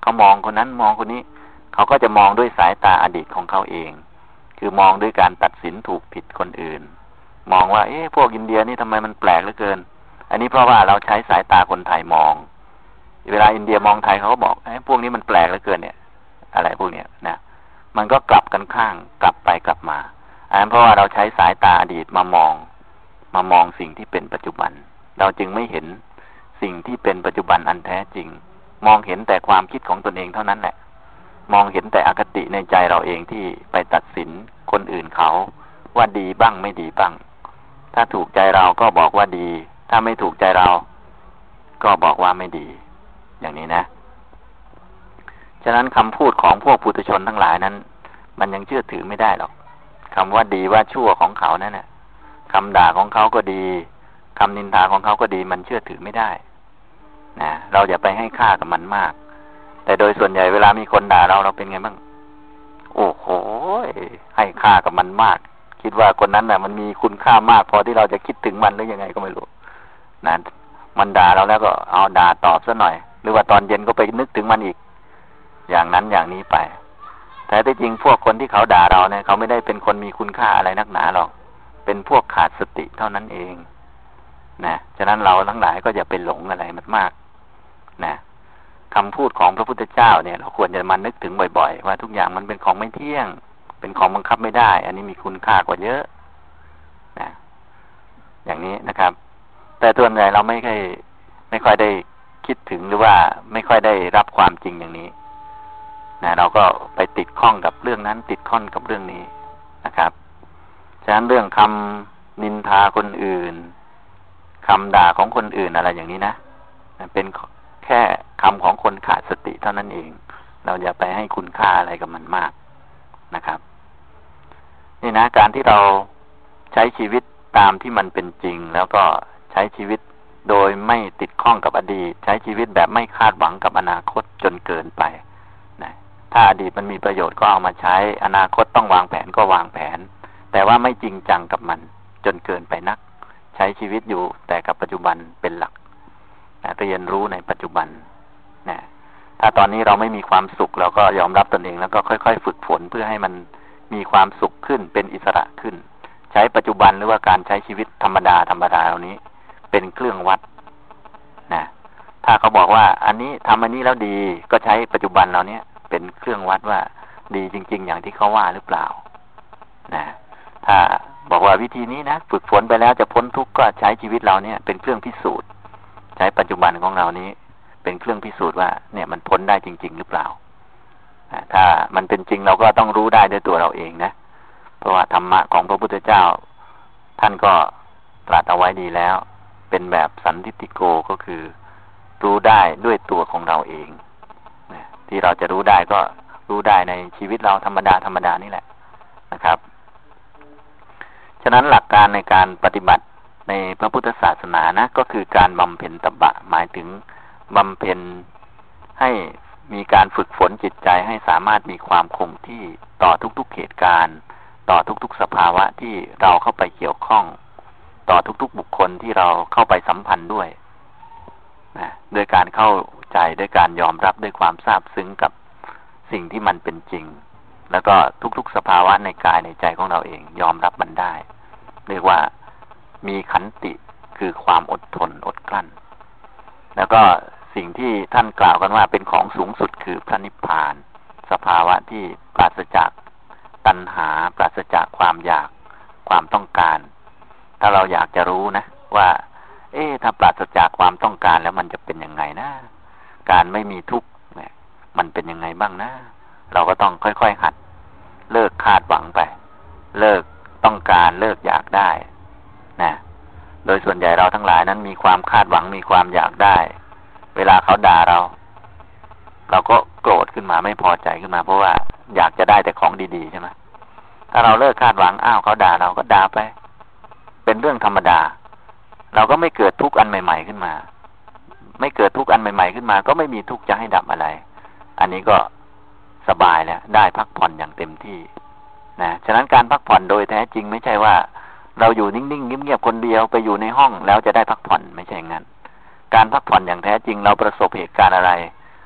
เขามองคนนั้นมองคนนี้เขาก็จะมองด้วยสายตาอดีตของเขาเองคือมองด้วยการตัดสินถูกผิดคนอื่นมองว่าเอ๊ะพวกอินเดียนี่ทำไมมันแปลกเหลือเกินอันนี้เพราะว่าเราใช้สายตาคนไทยมองเวลาอินเดียมองไทยเขาก็บอกไอ้พวกนี้มันแปลกเหลือเกินเนี่ยอะไรพวกเนี้ยนะมันก็กลับกันข้างกลับไปกลับมาอันนั้นเพราะว่าเราใช้สายตาอดีตมามองมามองสิ่งที่เป็นปัจจุบันเราจึงไม่เห็นสิ่งที่เป็นปัจจุบันอันแท้จริงมองเห็นแต่ความคิดของตนเองเท่านั้นแหละมองเห็นแต่อคติในใจเราเองที่ไปตัดสินคนอื่นเขาว่าดีบ้างไม่ดีบ้างถ้าถูกใจเราก็บอกว่าดีถ้าไม่ถูกใจเราก็บอกว่าไม่ดีอย่างนี้นะฉะนั้นคำพูดของพวกปุถุชนทั้งหลายนั้นมันยังเชื่อถือไม่ได้หรอกคำว่าดีว่าชั่วของเขานั่นน่ะคำด่าของเขาก็ดีคำนินทาของเขาก็ดีมันเชื่อถือไม่ได้นะเราอย่าไปให้ค่ากับมันมากแต่โดยส่วนใหญ่เวลามีคนด่าเราเราเป็นไงบ้างโอ้โหให้ค่ากับมันมากคิดว่าคนนั้นน่ะมันมีคุณค่ามากพอที่เราจะคิดถึงมันหรือยังไงก็ไม่รู้นะมันด่าเราแล้วก็เอาด่าตอบซะหน่อยหรือว่าตอนเย็นก็ไปนึกถึงมันอีกอย่างนั้นอย่างนี้ไปแต่ที่จริงพวกคนที่เขาด่าเราเนี่ยเขาไม่ได้เป็นคนมีคุณค่าอะไรนักหนาหรอกเป็นพวกขาดสติเท่านั้นเองนะฉะนั้นเราทั้งหลายก็อย่าไปหลงอะไรมันมากนะคำพูดของพระพุทธเจ้าเนี่ยเราควรจะมานึกถึงบ่อยๆว่าทุกอย่างมันเป็นของไม่เที่ยงเป็นของบังคับไม่ได้อันนี้มีคุณค่ากว่าเยอะนะอย่างนี้นะครับแต่ส่วนใหญ่เราไม่ค่อยไม่ค่อยได้คิดถึงหรือว่าไม่ค่อยได้รับความจริงอย่างนี้นะเราก็ไปติดข้องกับเรื่องนั้นติดข้องกับเรื่องนี้นะครับฉะนั้นเรื่องคำนินทาคนอื่นคำด่าของคนอื่นอะไรอย่างนี้นะเป็นแค่คำของคนขาดสติเท่านั้นเองเราอย่าไปให้คุณค่าอะไรกับมันมากนะครับนี่นะการที่เราใช้ชีวิตตามที่มันเป็นจริงแล้วก็ใช้ชีวิตโดยไม่ติดข้องกับอดีตใช้ชีวิตแบบไม่คาดหวังกับอนาคตจนเกินไปนะถ้าอดีตมันมีประโยชน์ก็เอามาใช้อนาคตต้องวางแผนก็วางแผนแต่ว่าไม่จริงจังกับมันจนเกินไปนักใช้ชีวิตอยู่แต่กับปัจจุบันเป็นหลักนะเรียนรู้ในปัจจุบันนะถ้าตอนนี้เราไม่มีความสุขเราก็ยอมรับตนเองแล้วก็ค่อยๆฝึกฝนเพื่อให้มันมีความสุขขึ้นเป็นอิสระขึ้นใช้ปัจจุบันหรือว่าการใช้ชีวิตธรรมดาธรรมดาเหล่านี้เป็นเครื่องวัดนะถ้าเขาบอกว่าอันนี้ทำอันนี้แล้วดีก็ใช้ปัจจุบันเราเนี้ยเป็นเครื่องวัดว่าดีจริงๆอย่างที่เขาว่าหรือเปล่านะถ้าบอกว่าวิธีนี้นะฝึกฝนไปแล้วจะพ้นทุกข์ก็ใช้ชีวิตเราเนี่ยเป็นเครื่องพิสูจน์ใช้ปัจจุบันของเรานี้เป็นเครื่องพิสูจน์ว่าเนี่ยมันพ้นได้จริงๆหรือเปล่าถ้ามันเป็นจริงเราก็ต้องรู้ได้ด้วยตัวเราเองนะเพราะว่าธรรมะของพระพุทธเจ้าท่านก็ตรัสเอาไว้ดีแล้วเป็นแบบสันทิฏฐิโกก็คือรู้ได้ด้วยตัวของเราเองที่เราจะรู้ได้ก็รู้ได้ในชีวิตเราธรรมดาธรรมดานี่แหละนะครับฉะนั้นหลักการในการปฏิบัติในพระพุทธศาสนานะก็คือการบำเพ็ญตบะหมายถึงบำเพ็ญให้มีการฝึกฝนจิตใจให้สามารถมีความคงที่ต่อทุกๆเหตุการณ์ต่อทุกๆสภาวะที่เราเข้าไปเกี่ยวข้องต่อทุกๆบุคคลที่เราเข้าไปสัมพันธ์ด้วยนะด้วยการเข้าใจด้วยการยอมรับด้วยความซาบซึ้งกับสิ่งที่มันเป็นจริงแล้วก็ทุกๆสภาวะในกายในใจของเราเองยอมรับมันได้เรียกว่ามีขันติคือความอดทนอดกลั้นแล้วก็สิ่งที่ท่านกล่าวกันว่าเป็นของสูงสุดคือพระนิพพานสภาวะที่ปราศจากตัณหาปราศจากความอยากความต้องการถ้าเราอยากจะรู้นะว่าเอ๊ะถ้าปราศจากความต้องการแล้วมันจะเป็นยังไงนะการไม่มีทุกข์เนี่ยมันเป็นยังไงบ้างนะเราก็ต้องค่อยๆหัดเลิกคาดหวังไปเลิกต้องการเลิกอยากได้นะโดยส่วนใหญ่เราทั้งหลายนั้นมีความคาดหวังมีความอยากได้เวลาเขาด่าเราเราก็โกรธขึ้นมาไม่พอใจขึ้นมาเพราะว่าอยากจะได้แต่ของดีๆใช่ไหมถ้าเราเลิกคาดหวังอ้าวเขาด่าเราก็ด่าไปเป็นเรื่องธรรมดาเราก็ไม่เกิดทุกข์อันใหม่ๆขึ้นมาไม่เกิดทุกข์อันใหม่ๆขึ้นมาก็ไม่มีทุกข์จะให้ดับอะไรอันนี้ก็สบายแล้วได้พักผ่อนอย่างเต็มที่นะฉะนั้นการพักผ่อนโดยแท้จริงไม่ใช่ว่าเราอยู่นิ่งๆเงียบๆคนเดียวไปอยู่ในห้องแล้วจะได้พักผ่อนไม่ใช่งั้นการพักผ่อนอย่างแท้จริงเราประสบเหตุการณ์อะไร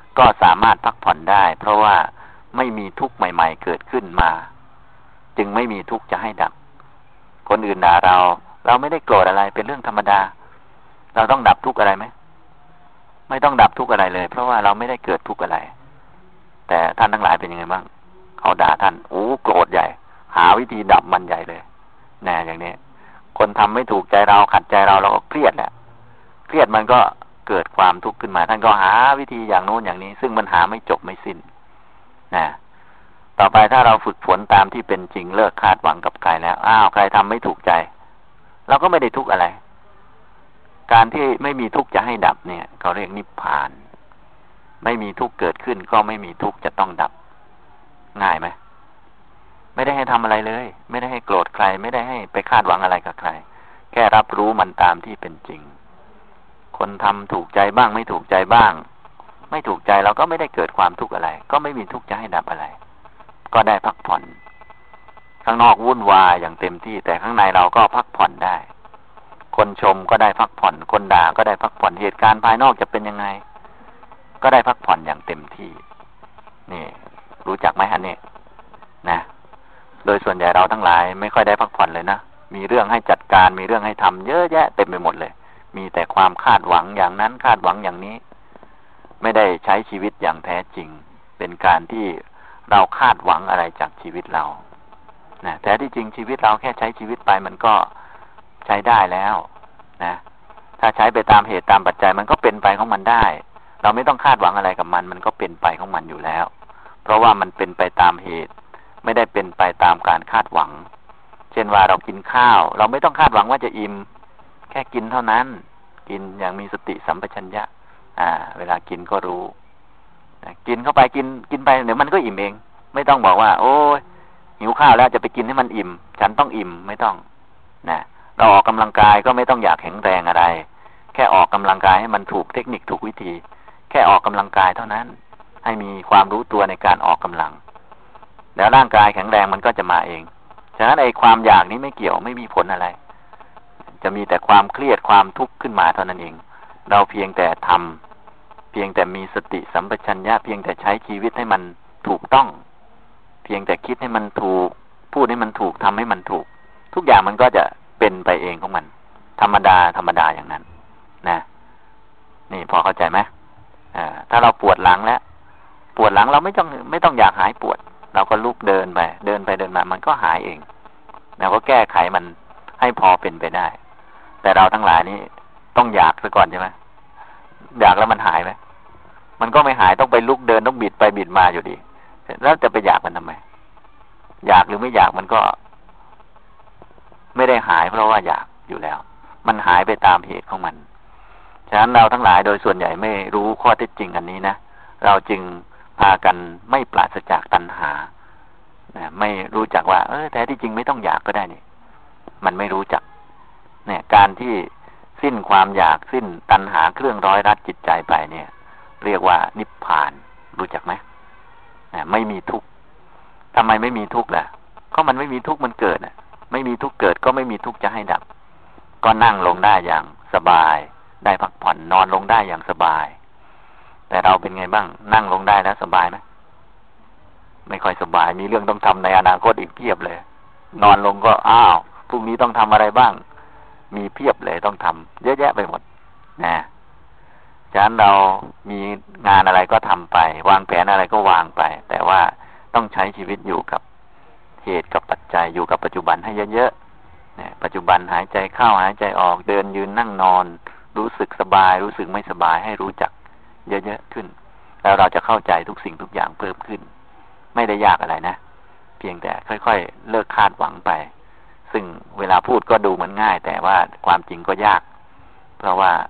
ก็สามารถพักผ่อนได้เพราะว่าไม่มีทุกข์ใหม่ๆเกิดขึ้นมาจึงไม่มีทุกข์จะให้ดับคนอื่นด่าเราเราไม่ได้โกรธอะไรเป็นเรื่องธรรมดาเราต้องดับทุกข์อะไรไหมไม่ต้องดับทุกข์อะไรเลยเพราะว่าเราไม่ได้เกิดทุกข์อะไรแต่ท่านทั้งหลายเป็นยังไงบ้างเขาด่าท่านโอ้โกรธใหญ่หาวิธีดับมันใหญ่เลยแน่อย่างนี้คนทำไม่ถูกใจเราขัดใจเราเราก็เครียดแหละเครียดมันก็เกิดความทุกข์ขึ้นมาท่านก็หาวิธีอย่างโน้นอย่างนี้ซึ่งมันหาไม่จบไม่สิ้นนะต่อไปถ้าเราฝึกฝนตามที่เป็นจริงเลิกคาดหวังกับใครแล้วอ้าวใครทำไม่ถูกใจเราก็ไม่ได้ทุกข์อะไรการที่ไม่มีทุกข์จะให้ดับเนี่ยเขาเรียกนิพพานไม่มีทุกข์เกิดขึ้นก็ไม่มีทุกข์จะต้องดับง่ายไหมไม่ได้ให้ทำอะไรเลยไม่ได้ให้โกรธใครไม่ได้ให้ไปคาดหวังอะไรกับใครแค่รับรู้มันตามที่เป็นจริงคนทำถูกใจบ้างไม่ถูกใจบ้างไม่ถูกใจเราก็ไม่ได้เกิดความทุกข์อะไรก็ไม่มีทุกข์จะให้ดับอะไรก็ได้พักผ่อนข้างนอกวุ่นวายอย่างเต็มที่แต่ข้างในเราก็พักผ่อนได้คนชมก็ได้พักผ่อนคนด่าก็ได้พักผ่อนเหตุการณ์ภายนอกจะเป็นยังไงก็ได้พักผ่อนอย่างเต็มที่นี่รู้จักไหมฮะนี่นะโดยส่วนใหญ่เราทั้งหลายไม่ค่อยได้พักผ่อนเลยนะมีเรื่องให้จัดการมีเรื่องให้ทำเยอะแยะเต็มไปหมดเลยมีแต่ความคาดหวังอย่างนั้นคาดหวังอย่างนี้ไม่ได้ใช้ชีวิตอย่างแท้จริงเป็นการที่เราคาดหวังอะไรจากชีวิตเรานะแต่ที่จริงชีวิตเราแค่ใช้ชีวิตไปมันก็ใช้ได้แล้วนะถ้าใช้ไปตามเหตุตามปัจจัยมันก็เป็นไปของมันได้เราไม่ต้องคาดหวังอะไรกับมันมันก็เป็นไปของมันอยู่แล้วเพราะว่ามันเป็นไปตามเหตุไม่ได้เป็นไปตามการคาดหวังเช่นว่าเรากินข้าวเราไม่ต้องคาดหวังว่าจะอิ่มแค่กินเท่านั้นกินอย่างมีสติสัมปชัญญะอ่าเวลากินก็รู้นะกินเข้าไปกินกินไปเดี๋ยวมันก็อิ่มเองไม่ต้องบอกว่าโอ้ยหิวข้าวแล้วจะไปกินให้มันอิ่มฉันต้องอิ่มไม่ต้องนะเราออกกำลังกายก็ไม่ต้องอยากแข็งแรงอะไรแค่ออกกำลังกายให้มันถูกเทคนิคถูกวิธีแค่ออกกำลังกายเท่านั้นให้มีความรู้ตัวในการออกกำลังแล้วร่างกายแข็งแรงมันก็จะมาเองฉะนั้นไอ้ความอยากนี้ไม่เกี่ยวไม่มีผลอะไรจะมีแต่ความเครียดความทุกข์ขึ้นมาเท่านั้นเองเราเพียงแต่ทำเพียงแต่มีสติสัมปชัญญะเพียงแต่ใช้ชีวิตให้มันถูกต้องเพียงแต่คิดให้มันถูกพูดให้มันถูกทำให้มันถูกทุกอย่างมันก็จะเป็นไปเองของมันธรรมดาธรรมดาอย่างนั้นนะนี่พอเข้าใจไหมอ่าถ้าเราปวดหลังแล้วปวดหลังเราไม่ต้องไม่ต้องอยากหายปวดเราก็ลุกเดินไปเดินไปเดินมามันก็หายเองเราก็แก้ไขมันให้พอเป็นไปได้แต่เราทั้งหลายนี้ต้องอยากซะก่อนใช่ไหมอยากแล้วมันหายไหมมันก็ไม่หายต้องไปลุกเดินต้องบิดไปบิดมาอยู่ดีแล้วจะไปอยากมันทำไมอยากหรือไม่อยากมันก็ไม่ได้หายเพราะว่าอยากอยู่แล้วมันหายไปตามเหตุของมันฉะนั้นเราทั้งหลายโดยส่วนใหญ่ไม่รู้ข้อเท็จจริงอันนี้นะเราจึงพากันไม่ปราศจากตัณหาไม่รู้จักว่าเออแท้ที่จริงไม่ต้องอยากก็ได้นี่มันไม่รู้จักเนี่ยการที่สิ้นความอยากสิ้นตัณหาเครื่องร้อยรัดจิตใจไปเนี่ยเรียกว่านิพพานรู้จักไหมไม่มีทุกข์ทำไมไม่มีทุกข์ล่ะก็มันไม่มีทุกข์มันเกิดน่ะไม่มีทุกข์เกิดก็ไม่มีทุกข์จะให้ดับก็นั่งลงได้อย่างสบายได้พักผ่อนนอนลงได้อย่างสบายแต่เราเป็นไงบ้างนั่งลงได้แล้วสบายไหมไม่ค่อยสบายมีเรื่องต้องทำในอนาคตอีกเพียบเลยนอนลงก็อ้าวพรุ่งนี้ต้องทำอะไรบ้างมีเพียบเลยต้องทำเยอะแยะไปหมดนะฉะนั้นเรามีงานอะไรก็ทำไปวางแผนอะไรก็วางไปแต่ว่าต้องใช้ชีวิตอยู่กับเหตุกับปัจจัยอยู่กับปัจจุบันให้เยอะๆเนี่ยปัจจุบันหายใจเข้าหายใจออกเดินยืนนั่งนอนรู้สึกสบายรู้สึกไม่สบายให้รู้จักเยอะๆขึ้นแล้วเราจะเข้าใจทุกสิ่งทุกอย่างเพิ่มขึ้นไม่ได้ยากอะไรนะเพียงแต่ค่อยๆเลิกคาดหวังไปซึ่งเวลาพูดก็ดูเหมือนง่ายแต่ว่าความจริงก็ยากเพราะว่า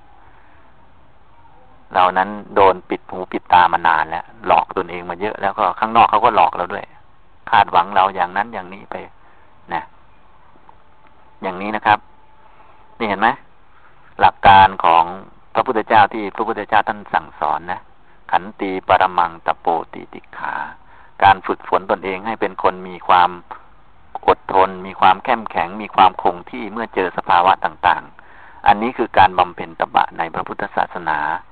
เรานั้นโดนปิดหูปิดตามานานแล้วหลอกตนเองมาเยอะแล้วก็ข้างนอกเขาก็หลอกเราด้วยคาดหวังเราอย่างนั้นอย่างนี้ไปนะอย่างนี้นะครับนี่เห็นไหมหลักการของพระพุทธเจ้าที่พระพุทธเจ้าท่านสั่งสอนนะขันติปรมังตโปติติขาการฝึกฝนตนเองให้เป็นคนมีความอดทนมีความเข้มแข็งมีความคงที่เมื่อเจอสภาวะต่างๆอันนี้คือการบำเพ็ญตบะในพระพุทธศาสนา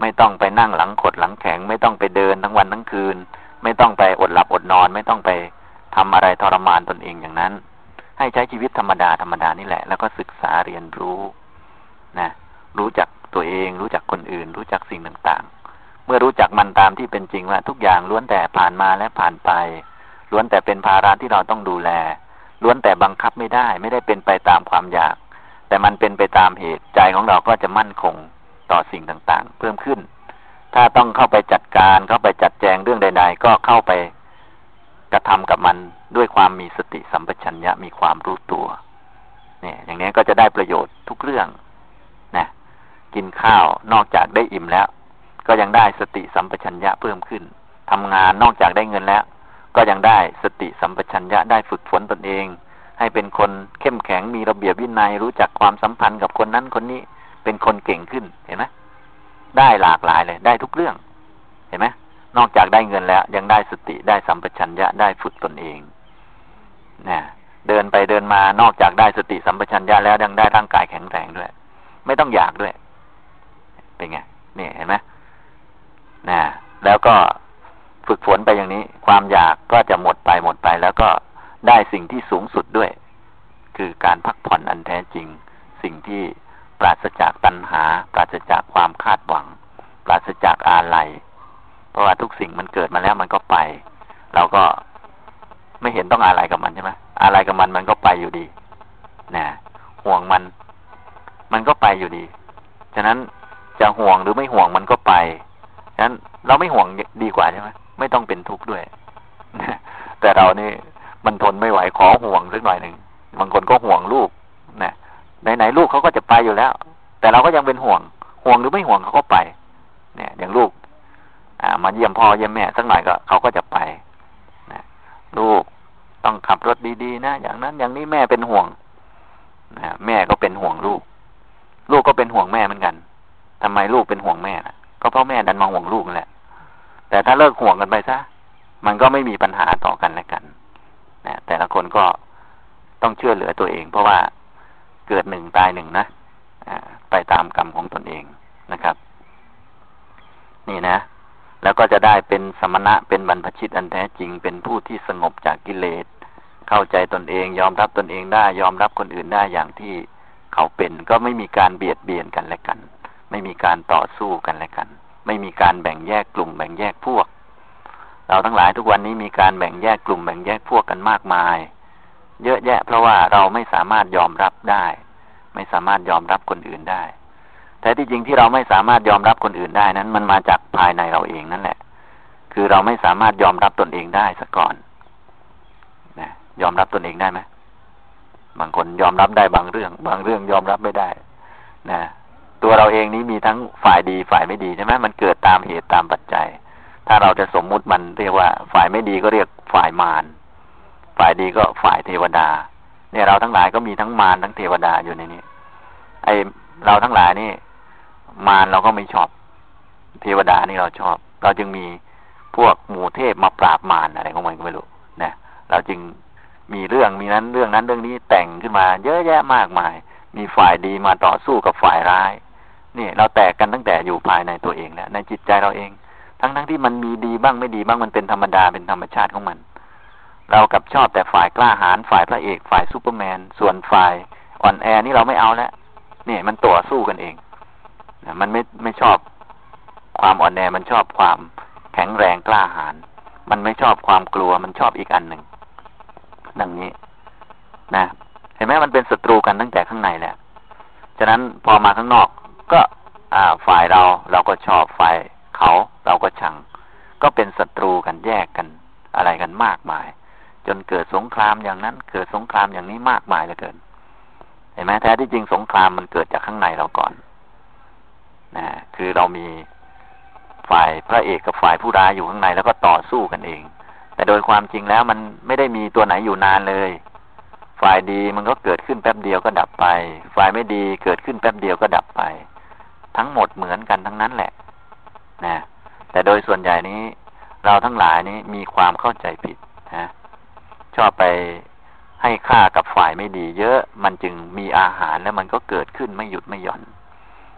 ไม่ต้องไปนั่งหลังขดหลังแข็งไม่ต้องไปเดินทั้งวันทั้งคืนไม่ต้องไปอดหลับอดนอนไม่ต้องไปทำอะไรทรมานตนเองอย่างนั้นให้ใช้ชีวิตธรรมดาธรรมดานี่แหละแล้วก็ศึกษาเรียนรู้นะรู้จักตัวเองรู้จักคนอื่นรู้จักสิ่งต่างๆเมื่อรู้จักมันตามที่เป็นจริงว่าทุกอย่างล้วนแต่ผ่านมาและผ่านไปล้วนแต่เป็นภาระที่เราต้องดูแลล้วนแต่บังคับไม่ได้ไม่ได้เป็นไปตามความอยากแต่มันเป็นไปตามเหตุใจของเราก็จะมั่นคงต่อสิ่งต่างๆเพิ่มขึ้นถ้าต้องเข้าไปจัดการเข้าไปจัดแจงเรื่องใดๆก็เข้าไปกระทำกับมันด้วยความมีสติสัมปชัญญะมีความรู้ตัวเนี่ยอย่างนี้ก็จะได้ประโยชน์ทุกเรื่องนะกินข้าวนอกจากได้อิ่มแล้วก็ยังได้สติสัมปชัญญะเพิ่มขึ้นทำงานนอกจากได้เงินแล้วก็ยังได้สติสัมปชัญญะได้ฝึกฝนตนเองให้เป็นคนเข้มแข็งมีระเบียบวินัยรู้จักความสัมพันธ์กับคนนั้นคนนี้เป็นคนเก่งขึ้นเห็นไหมได้หลากหลายเลยได้ทุกเรื่องเห็นไหมนอกจากได้เงินแล้วยังได้สติได้สัมปชัญญะได้ฝึกตนเองนะเดินไปเดินมานอกจากได้สติสัมปชัญญะแล้วยังได้ร่างกายแข็งแรงด้วยไม่ต้องอยากด้วยเป็นไงนี่เห็นไหมนะแล้วก็ฝึกฝนไปอย่างนี้ความอยากก็จะหมดไปหมดไปแล้วก็ได้สิ่งที่สูงสุดด้วยคือการพักผ่อนอันแท้จริงสิ่งที่ปราศจากตัณหาปราศจากความคาดหวังปราศจากอาลัยเพราะว่าทุกสิ่งมันเกิดมาแล้วมันก็ไปเราก็ไม่เห็นต้องอาลัยกับมันใช่ไหมอาลัยกับมันมันก็ไปอยู่ดีนะห่วงมันมันก็ไปอยู่ดีฉะนั้นจะห่วงหรือไม่ห่วงมันก็ไปฉะนั้นเราไม่ห่วงดีกว่าใช่ไหมไม่ต้องเป็นทุกข์ด้วย แต่เรานี่มันทนไม่ไหวขอห่วงสักหน่อยหนึ่งบางคนก็ห่วงลูกนะไหนๆลูกเขาก็จะไปอยู่แล้วแต่เราก็ยังเป็นห่วงห่วงหรือไม่ห่วงเขาก็ไปเนี่ยอย่างลูกอ่ามาเยี่ยมพ่อเยี่ยมแม่สักหน่อยก็เขาก็จะไปนะลูกต้องขับรถดีๆนะอย่างนั้นอย่างนี้แม่เป็นห่วงนะแม่ก็เป็นห่วงลูกลูกก็เป็นห่วงแม่เหมือนกันทำไมลูกเป็นห่วงแม่ล่ะก็เพราะแม่ดันมาห่วงลูกนั่นแหละแต่ถ้าเลิกห่วงกันไปซะมันก็ไม่มีปัญหาต่อกันและกันนะแต่ละคนก็ต้องช่วยเหลือตัวเองเพราะว่าเกิดหนึ่งตายหนึ่งนะไปตามกรรมของตนเองนะครับนี่นะแล้วก็จะได้เป็นสมณะเป็นบรรพชิตอันแท้จริงเป็นผู้ที่สงบจากกิเลสเข้าใจตนเองยอมรับตนเองได้ยอมรับคนอื่นได้อย่างที่เขาเป็นก็ไม่มีการเบียดเบียนกันและกันไม่มีการต่อสู้กันและกันไม่มีการแบ่งแยกกลุ่มแบ่งแยกพวกเราทั้งหลายทุกวันนี้มีการแบ่งแยกกลุ่มแบ่งแยกพวกกันมากมายเยอะแยะเพราะว่าเราไม่สามารถยอมรับได้ไม่สามารถยอมรับคนอื่นได้แต่ที่จริงที่เราไม่สามารถยอมรับคนอื่นได้นั้นมันมาจากภายในเราเองนั่นแหละคือเราไม่สามารถยอมรับตนเองได้ซะก่อนนะยอมรับตนเองได้ไหมบางคนยอมรับได้บางเรื่องบางเรื่องยอมรับไม่ได้นะตัวเราเองนี้มีทั้งฝ่ายดีฝ่ายไม่ดีใช่ไหมมันเกิดตามเหตุตามปัจจัยถ้าเราจะสมมุติมันเรียกว่าฝ่ายไม่ดีก็เรียกฝ่ายมารฝ่ายดีก็ฝ่ายเทวดาเนี่ยเราทั้งหลายก็มีทั้งมารทั้งเทวดาอยู่ในนี้ไอเราทั้งหลายนี่มารเราก็ไม่ชอบเทวดานี่เราชอบเราจึงมีพวกหมู่เทพมาปราบมารอะไรของมันก็ไม่รู้นะเราจึงมีเรื่องมีนั้นเรื่องนั้นเรื่องนี้แต่งขึ้นมาเยอะแยะมากมายมีฝ่ายดีมาต่อสู้กับฝ่ายร้ายนี่เราแตกกันตั้งแต่อยู่ภายในตัวเองแล้วในจิตใจเราเองทั้งทั้งที่มันมีดีบ้างไม่ดีบ้างมันเป็นธรรมดาเป็นธรรมชาติของมันเรากับชอบแต่ฝ่ายกล้าหาญฝ่ายพระเอกฝ่ายซูเปอร์แมนส่วนฝ่ายอ่อนแอนี่เราไม่เอาแล้วนี่มันต่อสู้กันเองมันไม่ไม่ชอบความอ่อนแอมันชอบความแข็งแรงกล้าหาญมันไม่ชอบความกลัวมันชอบอีกอันหนึ่งดังนี้นะเห็นไหมมันเป็นศัตรูกันตั้งแต่ข้างในแหละฉะนั้นพอมาข้างนอกก็อ่าฝ่ายเราเราก็ชอบฝ่ายเขาเราก็ชังก็เป็นศัตรูกันแยกกันอะไรกันมากมายจนเกิดสงครามอย่างนั้นเกิดสงครามอย่างนี้มากมายเหลือเกินเห็นไหมแท้ที่จริงสงครามมันเกิดจากข้างในเราก่อนนะคือเรามีฝ่ายพระเอกกับฝ่ายผู้ร้ายอยู่ข้างในแล้วก็ต่อสู้กันเองแต่โดยความจริงแล้วมันไม่ได้มีตัวไหนอยู่นานเลยฝ่ายดีมันก็เกิดขึ้นแป๊บเดียวก็ดับไปฝ่ายไม่ดีเกิดขึ้นแป๊บเดียวก็ดับไปทั้งหมดเหมือนกันทั้งนั้นแหละนะแต่โดยส่วนใหญ่นี้เราทั้งหลายนี้มีความเข้าใจผิดนะชอบไปให้ค่ากับฝ่ายไม่ดีเยอะมันจึงมีอาหารแล้วมันก็เกิดขึ้นไม่หยุดไม่หย่อน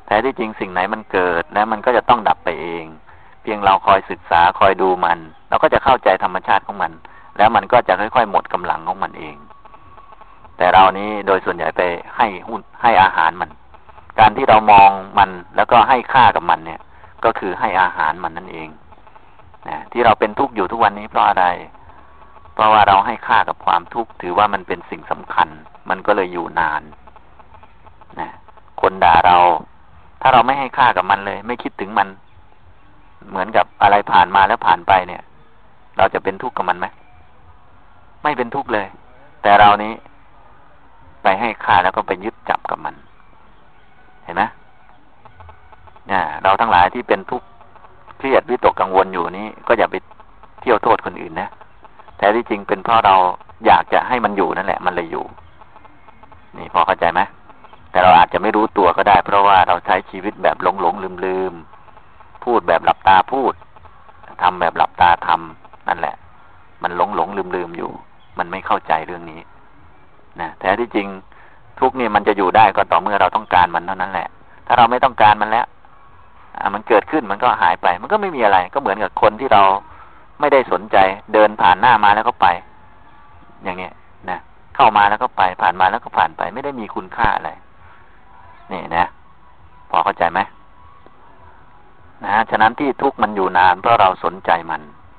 แท้ที่จริงสิ่งไหนมันเกิดแล้วมันก็จะต้องดับไปเองเพียงเราคอยศึกษาคอยดูมันเราก็จะเข้าใจธรรมชาติของมันแล้วมันก็จะค่อยๆหมดกำลังของมันเองแต่เรานี้โดยส่วนใหญ่ไปให้หุ้นให้อาหารมันการที่เรามองมันแล้วก็ให้ค่ากับมันเนี่ยก็คือให้อาหารมันนั่นเองนะที่เราเป็นทุกข์อยู่ทุกวันนี้เพราะอะไรเพราะว่าเราให้ค่ากับความทุกข์ถือว่ามันเป็นสิ่งสำคัญมันก็เลยอยู่นานนะคนด่าเราถ้าเราไม่ให้ค่ากับมันเลยไม่คิดถึงมันเหมือนกับอะไรผ่านมาแล้วผ่านไปเนี่ยเราจะเป็นทุกข์กับมันไหมไม่เป็นทุกข์เลยแต่เรานี้ไปให้ค่าแล้วก็ไปยึดจับกับมันเห็นไหมเนี่ยเราทั้งหลายที่เป็นทุกข์เครียดวิตกกังวลอยู่นี้ก็อย่าไปเที่ยวโทษคนอื่นนะแต่ที่จริงเป็นเพราะเราอยากจะให้มันอยู่นั่นแหละมันเลยอยู่นี่พอเข้าใจไหมแต่เราอาจจะไม่รู้ตัวก็ได้เพราะว่าเราใช้ชีวิตแบบหลงหลงลืมลืมพูดแบบหลับตาพูดทำแบบหลับตาทำนั่นแหละมันหลงหลงลืมลืมอยู่มันไม่เข้าใจเรื่องนี้นะแท้ที่จริงทุกนี่มันจะอยู่ได้ก็ต่อเมื่อเราต้องการมันเท่านั้นแหละถ้าเราไม่ต้องการมันแล้วมันเกิดขึ้นมันก็หายไปมันก็ไม่มีอะไรก็เหมือนกับคนที่เราไม่ได้สนใจเดินผ่านหน้ามาแล้วก็ไปอย่างเงี้ยนะเข้ามาแล้วก็ไปผ่านมาแล้วก็ผ่านไปไม่ได้มีคุณค่าอะไรนี่นะพอเข้าใจไหมนะฉะนั้นที่ทุกข์มันอยู่นานเพราะเราสนใจมัน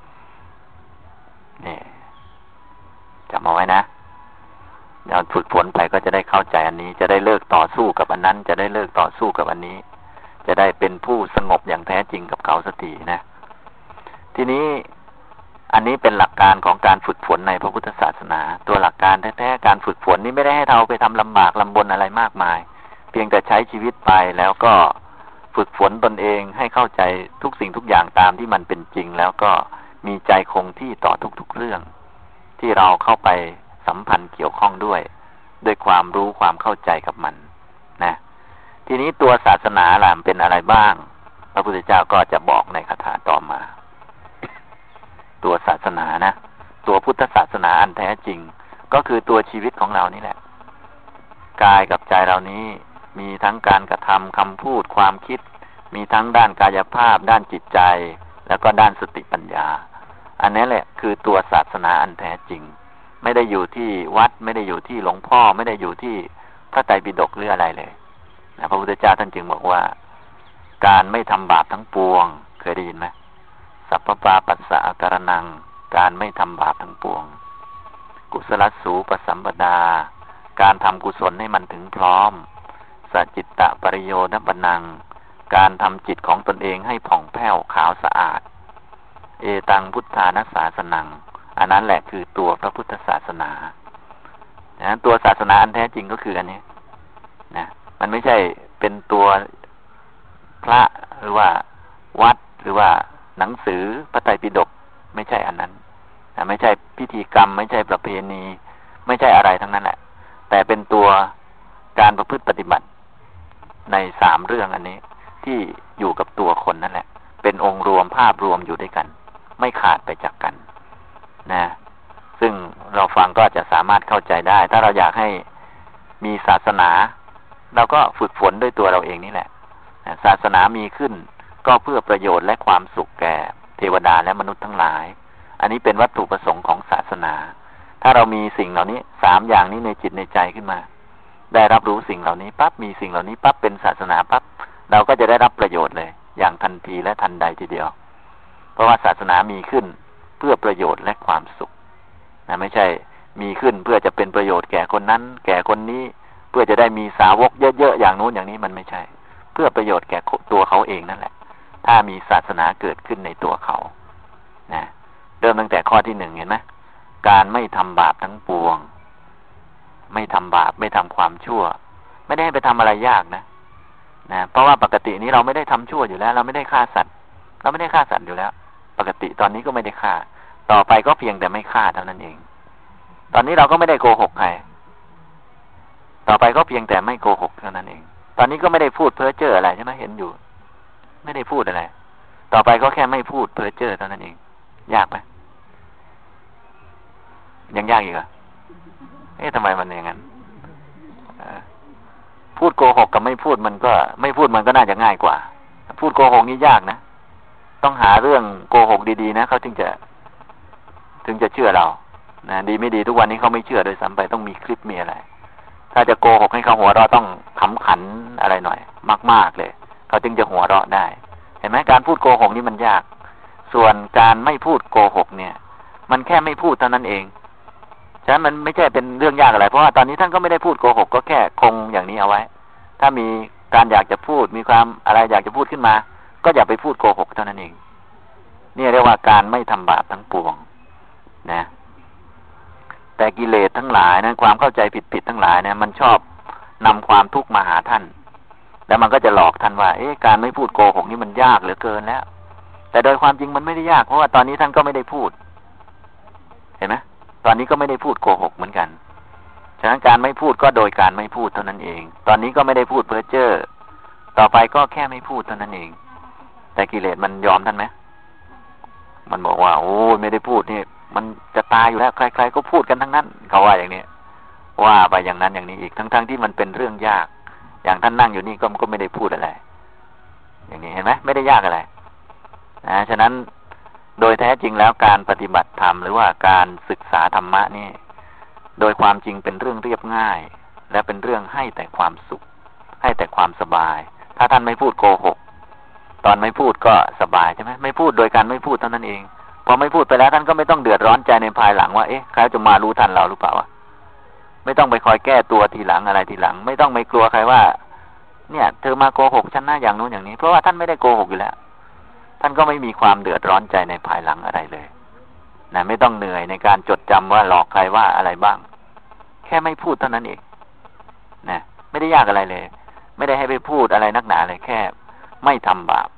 นี่จำเอาไว้นะเราฝึกฝนไปก็จะได้เข้าใจอันนี้จะได้เลิกต่อสู้กับอันนั้นจะได้เลิกต่อสู้กับอันนี้จะได้เป็นผู้สงบอย่างแท้จริงกับเขาสักทีนะทีนี้อันนี้เป็นหลักการของการฝึกฝนในพระพุทธศาสนาตัวหลักการแท้ๆการฝึกฝนนี้ไม่ได้ให้เราไปทำลำบากลำบนอะไรมากมายเพียงแต่ใช้ชีวิตไปแล้วก็ฝึกฝนตนเองให้เข้าใจทุกสิ่งทุกอย่างตามที่มันเป็นจริงแล้วก็มีใจคงที่ต่อทุกๆเรื่องที่เราเข้าไปสัมพันธ์เกี่ยวข้องด้วยด้วยความรู้ความเข้าใจกับมันนะทีนี้ตัวศาสนาล่ะเป็นอะไรบ้างพระพุทธเจ้าก็จะบอกในคาถาต่อมาตัวศาสนานะตัวพุทธศาสนาอันแท้จริงก็คือตัวชีวิตของเรานี่แหละกายกับใจเรานี้มีทั้งการกระทำคำพูดความคิดมีทั้งด้านกายภาพด้านจิตใจแล้วก็ด้านสติปัญญาอันนี้แหละคือตัวศาสนาอันแท้จริงไม่ได้อยู่ที่วัดไม่ได้อยู่ที่หลวงพ่อไม่ได้อยู่ที่พระไตรปิฎกหรืออะไรเลยนะพระพุทธเจ้าท่านจึงบอกว่าการไม่ทำบาปทั้งปวงเคยได้ยินไหมสัพพปาปัสสะอาการนังการไม่ทำบาปทั้งปวงกุศลสูปสัมปดาการทำกุศลให้มันถึงพร้อมสัจจิตตปริโยนปนังการทำจิตของตนเองให้ผ่องแผ้วขาวสะอาดเอตังพุทธานัสสาสนังอันนั้นแหละคือตัวพระพุทธศาสนานะตัวศาสนาอันแท้จริงก็คืออันนี้นะมันไม่ใช่เป็นตัวพระหรือว่าวัดหรือว่าหนังสือพระไตรปิฎกไม่ใช่อันนั้นนะไม่ใช่พิธีกรรมไม่ใช่ประเพณีไม่ใช่อะไรทั้งนั้นแหละแต่เป็นตัวการประพฤติปฏิบัติในสามเรื่องอันนี้ที่อยู่กับตัวคนนั่นแหละเป็นองค์รวมภาพรวมอยู่ด้วยกันไม่ขาดไปจากกันนะซึ่งเราฟังก็จะสามารถเข้าใจได้ถ้าเราอยากให้มีศาสนาเราก็ฝึกฝนด้วยตัวเราเองนี่แหละนะศาสนามีขึ้นก็เพื่อประโยชน์และความสุขแก่เทวดาและมนุษย์ทั้งหลายอันนี้เป็นวัตถุประสงค์ของศาสนาถ้าเรามีสิ่งเหล่านี้สามอย่างนี้ในจิตในใจขึ้นมาได้รับรู้สิ่งเหล่านี้ปั๊บมีสิ่งเหล่านี้ปั๊บเป็นศาสนาปั๊บเราก็จะได้รับประโยชน์เลยอย่างทันทีและทันใดทีเดียวเพราะว่าศาสนามีขึ้นเพื่อประโยชน์และความสุขนะไม่ใช่มีขึ้นเพื่อจะเป็นประโยชน์แก่คนนั้นแก่คนนี้เพื่อจะได้มีสาวกเยอะๆอย่างนู้นอย่างนี้มันไม่ใช่เพื่อประโยชน์แก่ตัวเขาเองนั่นแหละถ้ามีศาสนาเกิดขึ้นในตัวเขานะเริ่มตั้งแต่ข้อที่หนึ่งเห็นไหมการไม่ทำบาปทั้งปวงไม่ทำบาปไม่ทำความชั่วไม่ได้ให้ไปทำอะไรยากนะนะเพราะว่าปกตินี้เราไม่ได้ทำชั่วอยู่แล้วเราไม่ได้ฆ่าสัตว์เราไม่ได้ฆ่าสัตว์อยู่แล้วปกติตอนนี้ก็ไม่ได้ฆ่าต่อไปก็เพียงแต่ไม่ฆ่าเท่านั้นเองตอนนี้เราก็ไม่ได้โกหกใครต่อไปก็เพียงแต่ไม่โกหกเท่านั้นเองตอนนี้ก็ไม่ได้พูดเพ้อเจ้ออะไรใช่ไหมเห็นอยู่ไม่ได้พูดอะไรต่อไปก็แค่ไม่พูดเพ้อเจ้อเท่านั้นเองยากไหมยังยากอีกเหรอเอ๊ะทำไมมันอย่างนั้นพูพูดโกหกกับไม่พูดมันก็ไม่พูดมันก็น่าจะง่ายกว่าพูดโกหกนี่ยากนะต้องหาเรื่องโกหกดีๆนะเขาถึงจะถึงจะเชื่อเรานะดีไม่ดีทุกวันนี้เขาไม่เชื่อโดยซ้ำไปต้องมีคลิปมีอะไรถ้าจะโกหกให้เขาหัวเราะต้องขำขันอะไรหน่อยมากๆเลยเขาจึงจะหัวเราะได้เห็นไหมการพูดโกหกนี่มันยากส่วนการไม่พูดโกหกเนี่ยมันแค่ไม่พูดเท่านั้นเองฉะนั้นมันไม่ใช่เป็นเรื่องยากอะไรเพราะว่าตอนนี้ท่านก็ไม่ได้พูดโกหกก็แค่คงอย่างนี้เอาไว้ถ้ามีการอยากจะพูดมีความอะไรอยากจะพูดขึ้นมาก็อย่าไปพูดโกหกเท่านั้นเองนี่เรียกว่าการไม่ทำบาปทั้งปวงนะแต่กิเลสทั้งหลายนะความเข้าใจผิดๆทั้งหลายเนี่ยมันชอบนำความทุกข์มาหาท่านแล้วมันก็จะหลอกท่านว่าเอ๊ะการไม่พูดโกหกนี่มันยากเหลือเกินแล้วแต่โดยความจริงมันไม่ได้ยากเพราะว่าตอนนี้ท่านก็ไม่ได้พูดเห็นไหมตอนนี้ก็ไม่ได้พูดโกหกเหมือนกันฉะนั้นการไม่พูดก็โดยการไม่พูดเท่านั้นเองตอนนี้ก็ไม่ได้พูดเพ้อเจ้อต่อไปก็แค่ไม่พูดเท่านั้นเองแต่กิเลสมันยอมท่านไหมมันบอกว่าโอ้ไม่ได้พูดนี่มันจะตายอยู่แล้วใครๆก็พูดกันทั้งนั้นเขาว่าอย่างนี้ว่าไปอย่างนั้นอย่างนี้อีกทั้งๆที่มันเป็นเรื่องยากอย่างท่านนั่งอยู่นี่ก็ก็ไม่ได้พูดอะไรอย่างนี้เห็นไหมไม่ได้ยากอะไรนะฉะนั้นโดยแท้จริงแล้วการปฏิบัติธรรมหรือว่าการศึกษาธรรมะนี่โดยความจริงเป็นเรื่องเรียบง่ายและเป็นเรื่องให้แต่ความสุขให้แต่ความสบายถ้าท่านไม่พูดโกหกตอนไม่พูดก็สบายใช่ไหมไม่พูดโดยการไม่พูดเท่านั้นเองพอไม่พูดไปแล้วท่านก็ไม่ต้องเดือดร้อนใจในภายหลังว่าเอ๊ะใครจะมารู้ทันเราหรือเปล่าวะไม่ต้องไปคอยแก้ตัวทีหลังอะไรทีหลังไม่ต้องไปกลัวใครว่าเนี่ยเธอมาโกหกฉันนะอย่างนู้นอย่างนี้เพราะว่าท่านไม่ได้โกหกอยู่แล้วท่านก็ไม่มีความเดือดร้อนใจในภายหลังอะไรเลยนะไม่ต้องเหนื่อยในการจดจำว่าหลอกใครว่าอะไรบ้างแค่ไม่พูดเท่านั้นเองนะไม่ได้ยากอะไรเลยไม่ได้ให้ไปพูดอะไรนักหนาเลยแค่ไม่ทำบาป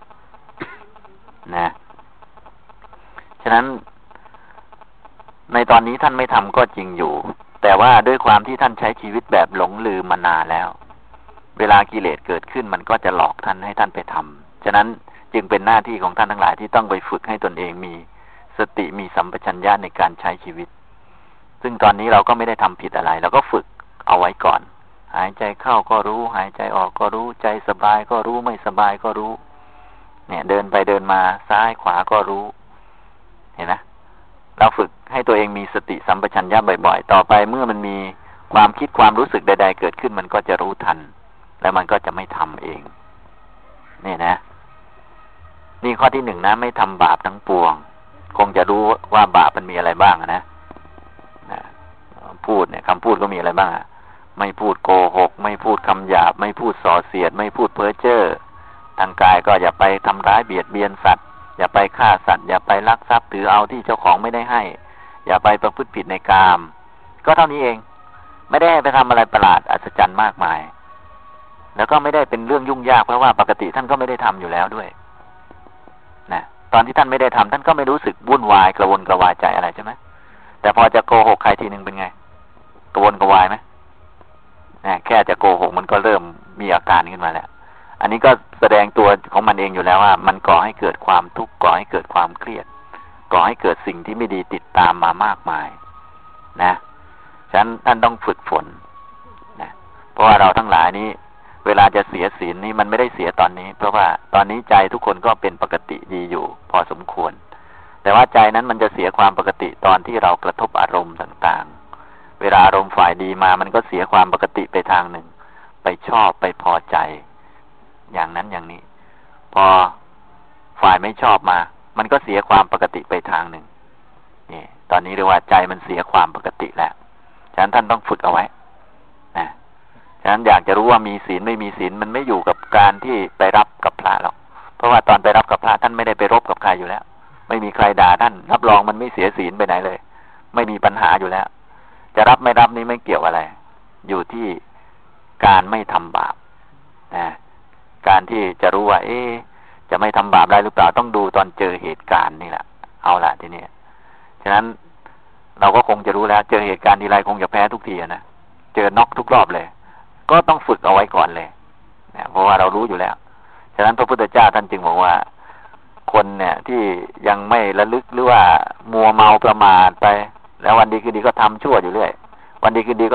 นะฉะนั้นในตอนนี้ท่านไม่ทำก็จริงอยู่แต่ว่าด้วยความที่ท่านใช้ชีวิตแบบหลงลืมมานานแล้วเวลากิเลสเกิดขึ้นมันก็จะหลอกท่านให้ท่านไปทำฉะนั้นจึงเป็นหน้าที่ของท่านทั้งหลายที่ต้องไปฝึกให้ตนเองมีสติมีสัมปชัญญะในการใช้ชีวิตซึ่งตอนนี้เราก็ไม่ได้ทำผิดอะไรเราก็ฝึกเอาไว้ก่อนหายใจเข้าก็รู้หายใจออกก็รู้ใจสบายก็รู้ไม่สบายก็รู้เนี่ยเดินไปเดินมาซ้ายขวาก็รู้เห็นไหมเราฝึกให้ตัวเองมีสติสัมปชัญญะบ่อยๆต่อไปเมื่อมันมีความคิดความรู้สึกใดๆเกิดขึ้นมันก็จะรู้ทันแล้วมันก็จะไม่ทำเองนี่นะนี่ข้อที่หนึ่งนะไม่ทำบาปทั้งปวงคงจะรู้ว่าบาปมันมีอะไรบ้างนะนะพูดเนี่ยคำพูดก็มีอะไรบ้างไม่พูดโกหกไม่พูดคำหยาบไม่พูดส่อเสียดไม่พูดเพ้อเจ้อทางกายก็อย่าไปทำร้ายเบียดเบียนสัตว์อย่าไปฆ่าสัตว์อย่าไปลักทรัพย์ถือเอาที่เจ้าของไม่ได้ให้อย่าไปประพฤติผิดในกามก็เท่านี้เองไม่ได้ไปทำอะไรประหลาดอัศจรรย์มากมายแล้วก็ไม่ได้เป็นเรื่องยุ่งยากเพราะว่าปกติท่านก็ไม่ได้ทำอยู่แล้วด้วยนะตอนที่ท่านไม่ได้ทำท่านก็ไม่รู้สึกวุ่นวายกระวนกระวายใจอะไรใช่ไหมแต่พอจะโกหกใครทีนึงเป็นไงกระวนกระวายไหมนะแค่จะโกหกมันก็เริ่มมีอาการขึ้นมาแล้วอันนี้ก็แสดงตัวของมันเองอยู่แล้วว่ามันก่อให้เกิดความทุกข์ก่อให้เกิดความเครียดก่อให้เกิดสิ่งที่ไม่ดีติดตามมามากมายนะฉะนั้นท่านต้องฝึกฝนนะเพราะว่าเราทั้งหลายนี้เวลาจะเสียศีลนี่มันไม่ได้เสียตอนนี้เพราะว่าตอนนี้ใจทุกคนก็เป็นปกติดีอยู่พอสมควรแต่ว่าใจนั้นมันจะเสียความปกติตอนที่เรากระทบอารมณ์ต่างๆเวลาอารมณ์ฝ่ายดีมามันก็เสียความปกติไปทางหนึ่งไปชอบไปพอใจอย่างนั้นอย่างนี้พอฝ่ายไม่ชอบมามันก็เสียความปกติไปทางหนึ่งนี่ตอนนี้เรียกว่าใจมันเสียความปกติแล้วฉะนั้นท่านต้องฝึกเอาไว้นะฉะนั้นอยากจะรู้ว่ามีศีลไม่มีศีลมันไม่อยู่กับการที่ไปรับกับพระหรอกเพราะว่าตอนไปรับกับพระท่านไม่ได้ไปรบกับใครอยู่แล้วไม่มีใครด่าท่านรับรองมันไม่เสียศีลไปไหนเลยไม่มีปัญหาอยู่แล้วจะรับไม่รับนี่ไม่เกี่ยวอะไรอยู่ที่การไม่ทำบาปนะการที่จะรู้ว่าเอ๊ะจะไม่ทำบาปได้หรือเปล่าต้องดูตอนเจอเหตุการณ์นี่แหละเอาละทีนี้ฉะนั้นเราก็คงจะรู้แล้วเจอเหตุการณ์ทีไรคงจะแพ้ทุกทีนะเจอน็อกทุกรอบเลยก็ต้องฝึกเอาไว้ก่อนเลยนะเพราะว่าเรารู้อยู่แล้วฉะนั้นพระพุทธเจ้าท่านจึงบอกว่าคนเนี่ยที่ยังไม่ระลึกหรือว่ามัวเมาประมาทไปแล้ววันดีคืนดีก็ทำชั่วอยู่เรื่อยวันดีคืนดีก็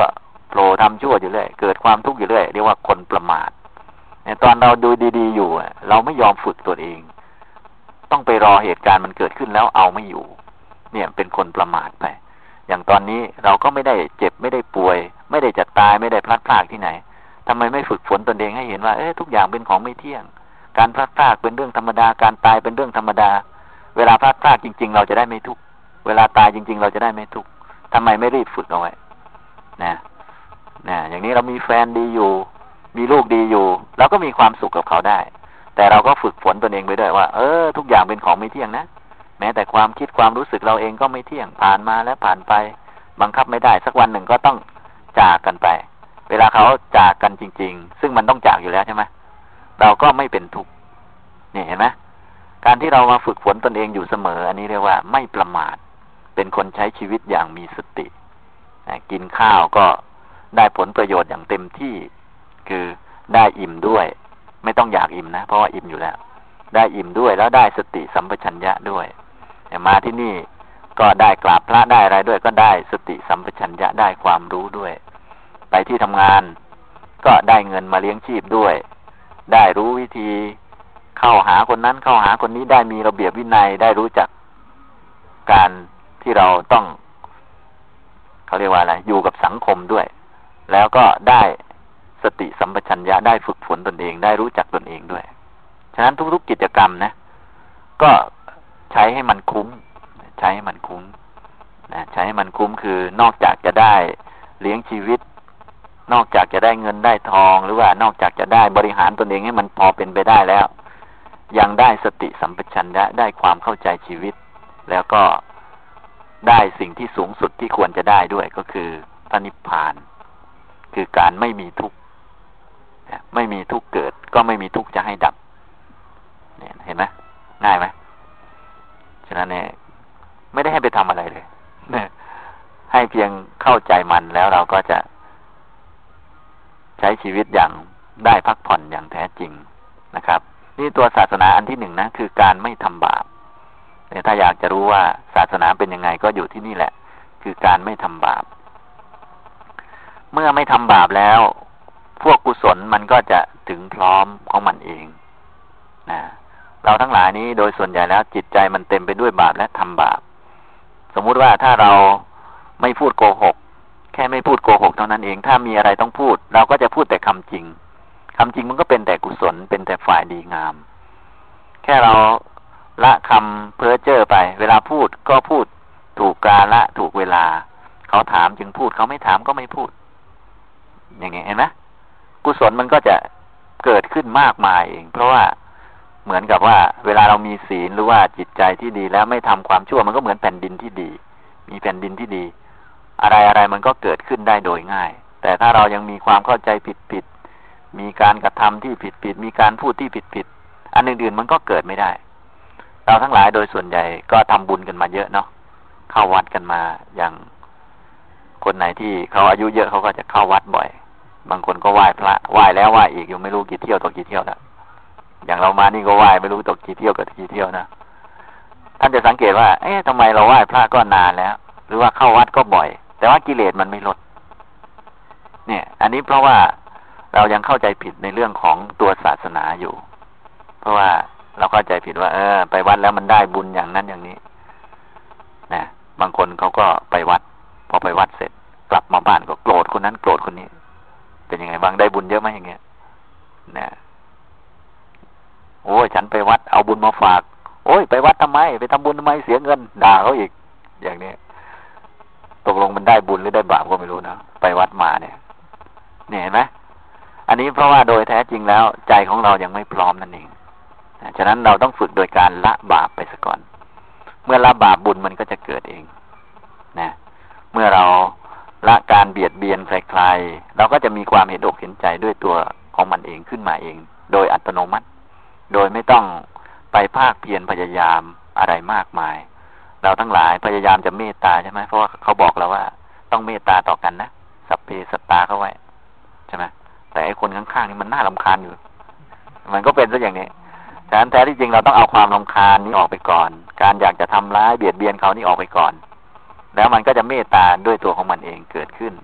โผล่ทำชั่วอยู่เรื่อยเกิดความทุกข์อยู่เรื่อยเรียกว่าคนประมาทเนี่ยตอนเราดูดีๆอยู่เราไม่ยอมฝึกตัวเองต้องไปรอเหตุการณ์มันเกิดขึ้นแล้วเอาไม่อยู่เนี่ยเป็นคนประมาทไปอย่างตอนนี้เราก็ไม่ได้เจ็บไม่ได้ป่วยไม่ได้จะตายไม่ได้พลัดพรากที่ไหนทำไมไม่ฝึกฝนตนเองให้เห็นว่าเอ๊ะทุกอย่างเป็นของไม่เที่ยงการพลัดพรากเป็นเรื่องธรรมดาการตายเป็นเรื่องธรรมดาเวลาพลัดพรากจริงๆเราจะได้ไม่ทุกข์เวลาตายจริงๆเราจะได้ไม่ทุกข์ทำไมไม่รีบฝึกเอาไว้นะนะอย่างนี้เรามีแฟนดีอยู่มีลูกดีอยู่เราก็มีความสุขกับเขาได้แต่เราก็ฝึกฝนตนเองไปด้วยว่าเออทุกอย่างเป็นของไม่เที่ยงนะแม้แต่ความคิดความรู้สึกเราเองก็ไม่เที่ยงผ่านมาและผ่านไปบังคับไม่ได้สักวันหนึ่งก็ต้องจากกันไปเวลาเขาจากกันจริงๆซึ่งมันต้องจากอยู่แล้วใช่ไหมเราก็ไม่เป็นทุกข์นี่เห็นไหมการที่เรามาฝึกฝนตนเองอยู่เสมออันนี้เรียกว่าไม่ประมาทเป็นคนใช้ชีวิตอย่างมีสติกินข้าวก็ได้ผลประโยชน์อย่างเต็มที่คือได้อิ่มด้วยไม่ต้องอยากอิ่มนะเพราะว่าอิ่มอยู่แล้วได้อิ่มด้วยแล้วได้สติสัมปชัญญะด้วยมาที่นี่ก็ได้กราบพระได้อะไรด้วยก็ได้สติสัมปชัญญะได้ความรู้ด้วยไปที่ทำงานก็ได้เงินมาเลี้ยงชีพด้วยได้รู้วิธีเข้าหาคนนั้นเข้าหาคนนี้ได้มีระเบียบวินัยได้รู้จักการที่เราต้องเขาเรียกว่าอะไรอยู่กับสังคมด้วยแล้วก็ได้สติสัมปชัญญะได้ฝึกฝนตนเองได้รู้จักตนเองด้วยฉะนั้นทุกๆกิจกรรมนะก็ใช้ให้มันคุ้มใช้ให้มันคุ้มนะใช้ให้มันคุ้มคือนอกจากจะได้เลี้ยงชีวิตนอกจากจะได้เงินได้ทองหรือว่านอกจากจะได้บริหารตนเองให้มันพอเป็นไปได้แล้วยังได้สติสัมปชัญญะได้ความเข้าใจชีวิตแล้วก็ได้สิ่งที่สูงสุดที่ควรจะได้ด้วยก็คือพระนิพพานคือการไม่มีทุกข์ไม่มีทุกข์เกิดก็ไม่มีทุกข์จะให้ดับเนี่ยเห็นไหมง่ายไหมฉะนั้นเนี่ยไม่ได้ให้ไปทำอะไรเลยให้เพียงเข้าใจมันแล้วเราก็จะใช้ชีวิตอย่างได้พักผ่อนอย่างแท้จริงนะครับนี่ตัวศาสนาอันที่หนึ่งนะคือการไม่ทำบาปเนี่ยถ้าอยากจะรู้ว่าศาสนาเป็นยังไงก็อยู่ที่นี่แหละคือการไม่ทำบาปเมื่อไม่ทำบาปแล้วพวกกุศลมันก็จะถึงพร้อมของมันเองนะเราทั้งหลายนี้โดยส่วนใหญ่แล้วจิตใจมันเต็มไปด้วยบาปและทำบาปสมมุติว่าถ้าเราไม่พูดโกหกแค่ไม่พูดโกหกเท่านั้นเองถ้ามีอะไรต้องพูดเราก็จะพูดแต่คำจริงคำจริงมันก็เป็นแต่กุศลเป็นแต่ฝ่ายดีงามแค่เราละคำเพ้อเจ้อไปเวลาพูดก็พูดถูกกาละถูกเวลาเขาถามจึงพูดเขาไม่ถามก็ไม่พูดอย่างนี้เห็นไหมกุศลมันก็จะเกิดขึ้นมากมายเองเพราะว่าเหมือนกับว่าเวลาเรามีศีลหรือว่าจิตใจที่ดีแล้วไม่ทำความชั่วมันก็เหมือนแผ่นดินที่ดีมีแผ่นดินที่ดีอะไรอะไรมันก็เกิดขึ้นได้โดยง่ายแต่ถ้าเรายังมีความเข้าใจผิดผิดมีการกระทำที่ผิดผิดมีการพูดที่ผิดผิดอันอื่นๆมันก็เกิดไม่ได้เราทั้งหลายโดยส่วนใหญ่ก็ทำบุญกันมาเยอะเนาะเข้าวัดกันมาอย่างคนไหนที่เขาอายุเยอะเขาก็จะเข้าวัดบ่อยบางคนก็ไหว้พระไหว้แล้วไหว้อีกอยู่ไม่รู้กี่เที่ยวต่อกี่เที่ยวแล้วอย่างเรามานี่ก็ไหว้ไม่รู้ต่อกี่เที่ยวกับกี่เที่ยวนะท่านจะสังเกตว่าเอ๊ะทำไมเราไหว้พระก็นานแล้วหรือว่าเข้าวัดก็บ่อยแต่ว่ากิเลสมันไม่ลดเนี่ยอันนี้เพราะว่าเรายังเข้าใจผิดในเรื่องของตัวศาสนาอยู่เพราะว่าเราเข้าใจผิดว่าเออไปวัดแล้วมันได้บุญอย่างนั้นอย่างนี้นะบางคนเขาก็ไปวัดพอไปวัดเสร็จกลับมาบ้านก็โกรธคนนั้นโกรธคนนี้เป็นยังไงบ้างได้บุญเยอะไหมอย่างเงี้ยนะโอ้ยฉันไปวัดเอาบุญมาฝากโอ้ยไปวัดทำไมไปทำบุญทำไมเสียเงินด่าเขาอีกอย่างนี้ตกลงมันได้บุญหรือได้บาปก็ไม่รู้นะไปวัดมาเนี่ยเนี่ยเห็นไหมอันนี้เพราะว่าโดยแท้จริงแล้วใจของเรายังไม่พร้อมนั่นเองฉะนั้นเราต้องฝึกโดยการละบาปไปซะก่อนเมื่อละบาปบุญมันก็จะเกิดเองนะเมื่อเราละการเบียดเบียนใครๆเราก็จะมีความเห็นอกเห็นใจด้วยตัวของมันเองขึ้นมาเองโดยอัตโนมัติโดยไม่ต้องไปภาคเพียรพยายามอะไรมากมายเราทั้งหลายพยายามจะเมตตาใช่ไหมเพราะว่าเขาบอกเราว่าต้องเมตตาต่อกันนะสัพเพสัตตาเข้าไว้ใช่ไหมแต่ไอ้คนข้างๆนี่มันน่ารำคาญอยู่มันก็เป็นซะอย่างนี้ฉะนั้นแท้ที่จริงเราต้องเอาความรำคาญนี้ออกไปก่อนการอยากจะทำร้ายเบียดเบียนเขานี่ออกไปก่อนแล้วมันก็จะเมตตาด้วยตัวของมันเองเกิดขึ้น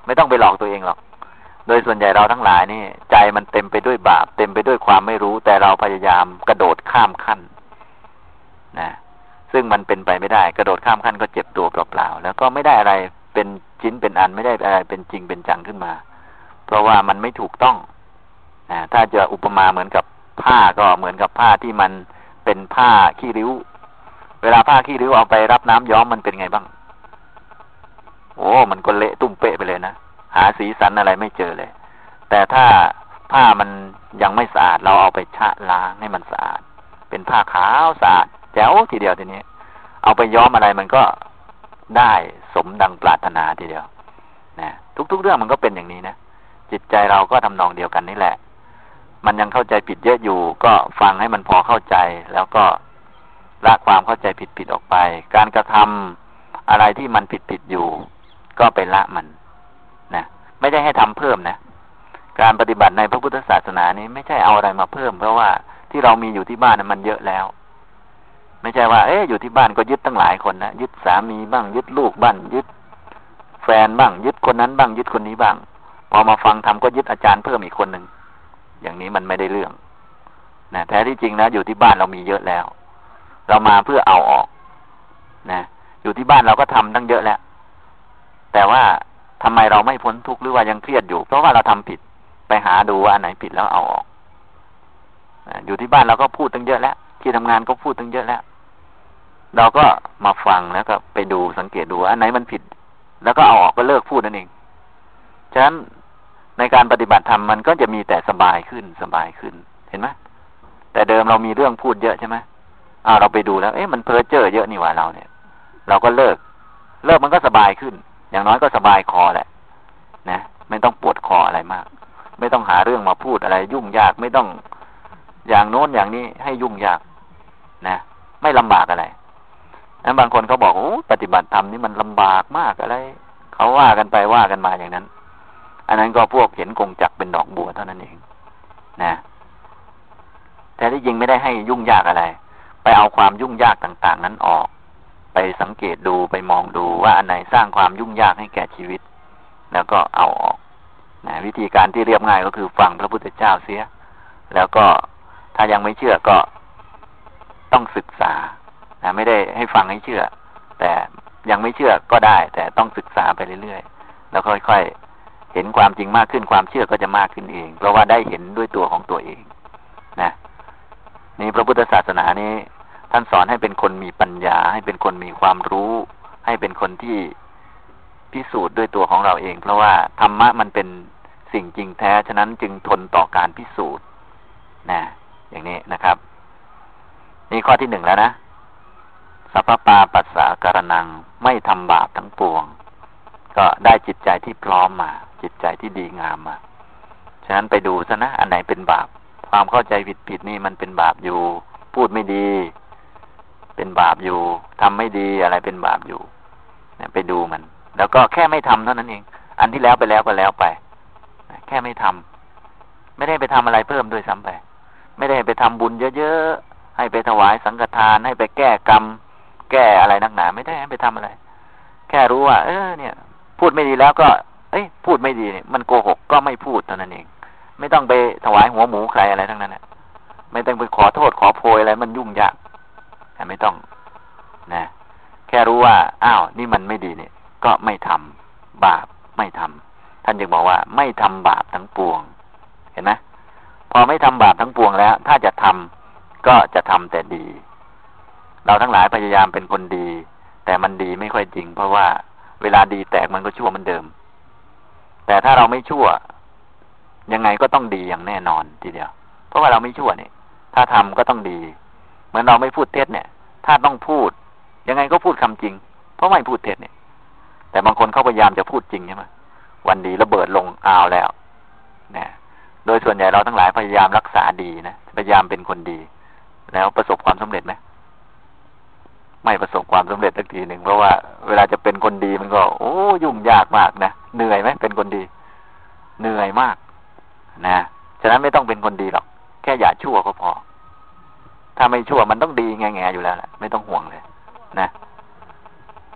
ไม่ต้องไปหลอกตัวเองหรอกโดยส่วนใหญ่เราทั้งหลายนี่ใจมันเต็มไปด้วยบาปเต็มไปด้วยความไม่รู้แต่เราพยายามกระโดดข้ามขั้นนะซึ่งมันเป็นไปไม่ได้กระโดดข้ามขั้นก็เจ็บตัวเปล่าๆแล้วก็ไม่ได้อะไรเป็นชิ้นเป็นอันไม่ได้อะไรเป็นจริงเป็นจังขึ้นมาเพราะว่ามันไม่ถูกต้องนะถ้าจะอุปมาเหมือนกับผ้าก็เหมือนกับผ้าที่มันเป็นผ้าขี้ริ้วเวลาผ้าขี้ริ้วเอาไปรับน้ำย้อมมันเป็นไงบ้างโอ้มันก็เละตุ้มเป๊ะไปเลยนะหาสีสันอะไรไม่เจอเลยแต่ถ้าผ้ามันยังไม่สะอาดเราเอาไปชะล้างให้มันสะอาดเป็นผ้าขาวสะอาดแจ๋วทีเดียวทีนี้เอาไปย้อมอะไรมันก็ได้สมดังปรารถนาทีเดียวนะทุกๆเรื่องมันก็เป็นอย่างนี้นะจิตใจเราก็ทำนองเดียวกันนี่แหละมันยังเข้าใจผิดเยอะอยู่ก็ฟังให้มันพอเข้าใจแล้วก็ละความเข้าใจผิดๆออกไปการกระทำอะไรที่มันผิดๆอยู่ก็ไปละมันนะไม่ได้ให้ทำเพิ่มนะการปฏิบัติในพระพุทธศาสนานี้ไม่ใช่เอาอะไรมาเพิ่มเพราะว่าที่เรามีอยู่ที่บ้านนั้นมันเยอะแล้วไม่ใช่ว่าเอ๊ะอยู่ที่บ้านก็ยึดตั้งหลายคนนะยึดสามีบ้างยึดลูกบ้างยึดแฟนบ้างยึดคนนั้นบ้างยึดคนนี้บ้างพอมาฟังธรรมก็ยึดอาจารย์เพิ่มอีกคนหนึ่งอย่างนี้มันไม่ได้เรื่องนะแท้ที่จริงนะอยู่ที่บ้านเรามีเยอะแล้วเรามาเพื่อเอาออกนะอยู่ที่บ้านเราก็ทำตั้งเยอะแล้วแต่ว่าทำไมเราไม่พ้นทุกข์หรือว่ายังเครียดอยู่เพราะว่าเราทำผิดไปหาดูว่าอันไหนผิดแล้วเอาออกนะอยู่ที่บ้านเราก็พูดตั้งเยอะแล้วที่ทำงานก็พูดตั้งเยอะแล้วเราก็มาฟังแล้วก็ไปดูสังเกตดูอันไหนมันผิดแล้วก็เอาออกก็เลิกพูดนั่นเองฉะนั้นในการปฏิบัติธรรมมันก็จะมีแต่สบายขึ้นสบายขึ้นเห็นไหมแต่เดิมเรามีเรื่องพูดเยอะใช่ไหมอ้าวเราไปดูแล้วเอ๊ะมันเพ้อเจ้อเยอะนี่หว่าเราเนี่ยเราก็เลิกเลิกมันก็สบายขึ้นอย่างน้อยก็สบายคอแหละนะไม่ต้องปวดคออะไรมากไม่ต้องหาเรื่องมาพูดอะไรยุ่งยากไม่ต้องอย่างโน้นอย่างนี้ให้ยุ่งยากนะไม่ลำบากอะไรนั้นบางคนเขาบอกโอ้ปฏิบัติธรรมนี่มันลำบากมากอะไรเขาว่ากันไปว่ากันมาอย่างนั้นอันนั้นก็พวกเห็นกงจักรเป็นดอกบัวเท่านั้นเองนะแต่ที่จริงไม่ได้ให้ยุ่งยากอะไรไปเอาความยุ่งยากต่างๆนั้นออกไปสังเกตดูไปมองดูว่าอันไหนสร้างความยุ่งยากให้แก่ชีวิตแล้วก็เอาออกนะวิธีการที่เรียบง่ายก็คือฟังพระพุทธเจ้าเสียแล้วก็ถ้ายังไม่เชื่อก็ต้องศึกษานะไม่ได้ให้ฟังให้เชื่อแต่ยังไม่เชื่อก็ได้แต่ต้องศึกษาไปเรื่อยๆแล้วค่อยๆเห็นความจริงมากขึ้นความเชื่อก็จะมากขึ้นเองเพราะว่าได้เห็นด้วยตัวของตัวเองนะนี่พระพุทธศาสนานี้ท่านสอนให้เป็นคนมีปัญญาให้เป็นคนมีความรู้ให้เป็นคนที่พิสูจน์ด้วยตัวของเราเองเพราะว่าธรรมะมันเป็นสิ่งจริงแท้ฉะนั้นจึงทนต่อการพิสูจน์นะอย่างนี้นะครับนี่ข้อที่หนึ่งแล้วนะสัพพปาปัสสะการนังไม่ทำบาปทั้งปวงก็ได้จิตใจที่พร้อมมาจิตใจที่ดีงามมาฉะนั้นไปดูซะนะอันไหนเป็นบาปความเข้าใจผิดๆนี่มันเป็นบาปอยู่พูดไม่ดีเป็นบาปอยู่ทำไม่ดีอะไรเป็นบาปอยู่เนี่ยไปดูมันแล้วก็แค่ไม่ทำเท่านั้นเองอันที่แล้วไปแล้วก็แล้วไปแค่ไม่ทำไม่ได้ไปทำอะไรเพิ่มด้วยซ้ำไปไม่ได้ไปทำบุญเยอะๆให้ไปถวายสังฆทานให้ไปแก้กรรมแก้อะไรนักหนาไม่ได้ให้ไปทำอะไรแค่รู้ว่าเออเนี่ยพูดไม่ดีแล้วก็เอ้ยพูดไม่ดีเนี่ยมันโกหกก็ไม่พูดเท่านั้นเองไม่ต้องไปถวายหัวหมูใครอะไรทั้งนั้นนะไม่ต้องไปขอโทษขอโพยอะไรมันยุ่งยากแต่ไม่ต้องนะแค่รู้ว่าอ้าวนี่มันไม่ดีเนี่ยก็ไม่ทำบาปไม่ทำท่านจึงบอกว่าไม่ทำบาปทั้งปวงเห็นไหมพอไม่ทำบาปทั้งปวงแล้วถ้าจะทำก็จะทำแต่ดีเราทั้งหลายพยายามเป็นคนดีแต่มันดีไม่ค่อยจริงเพราะว่าเวลาดีแตกมันก็ชั่วเหมือนเดิมแต่ถ้าเราไม่ชั่วยังไงก็ต้องดีอย่างแน่นอนทีเดียวเพราะว่าเราไม่ชั่วเนี่ยถ้าทำก็ต้องดีเหมือนเราไม่พูดเท็จเนี่ยถ้าต้องพูดยังไงก็พูดคำจริงเพราะไม่พูดเท็จเนี่ยแต่บางคนเขาพยายามจะพูดจริงใช่ไหมวันดีระเบิดลงอ้าวแล้วเนี่ยโดยส่วนใหญ่เราทั้งหลายพยายามรักษาดีนะพยายามเป็นคนดีแล้วประสบความสำเร็จไหมไม่ประสบความสำเร็จสักทีหนึ่งเพราะว่าเวลาจะเป็นคนดีมันก็โอ้ยุ่งยากมากนะเหนื่อยไหมเป็นคนดีเหนื่อยมากนะฉะนั้นไม่ต้องเป็นคนดีหรอกแค่อย่าชั่วก็พอถ้าไม่ชั่วมันต้องดีแง่ๆอยู่แล้วแหละไม่ต้องห่วงเลยนะ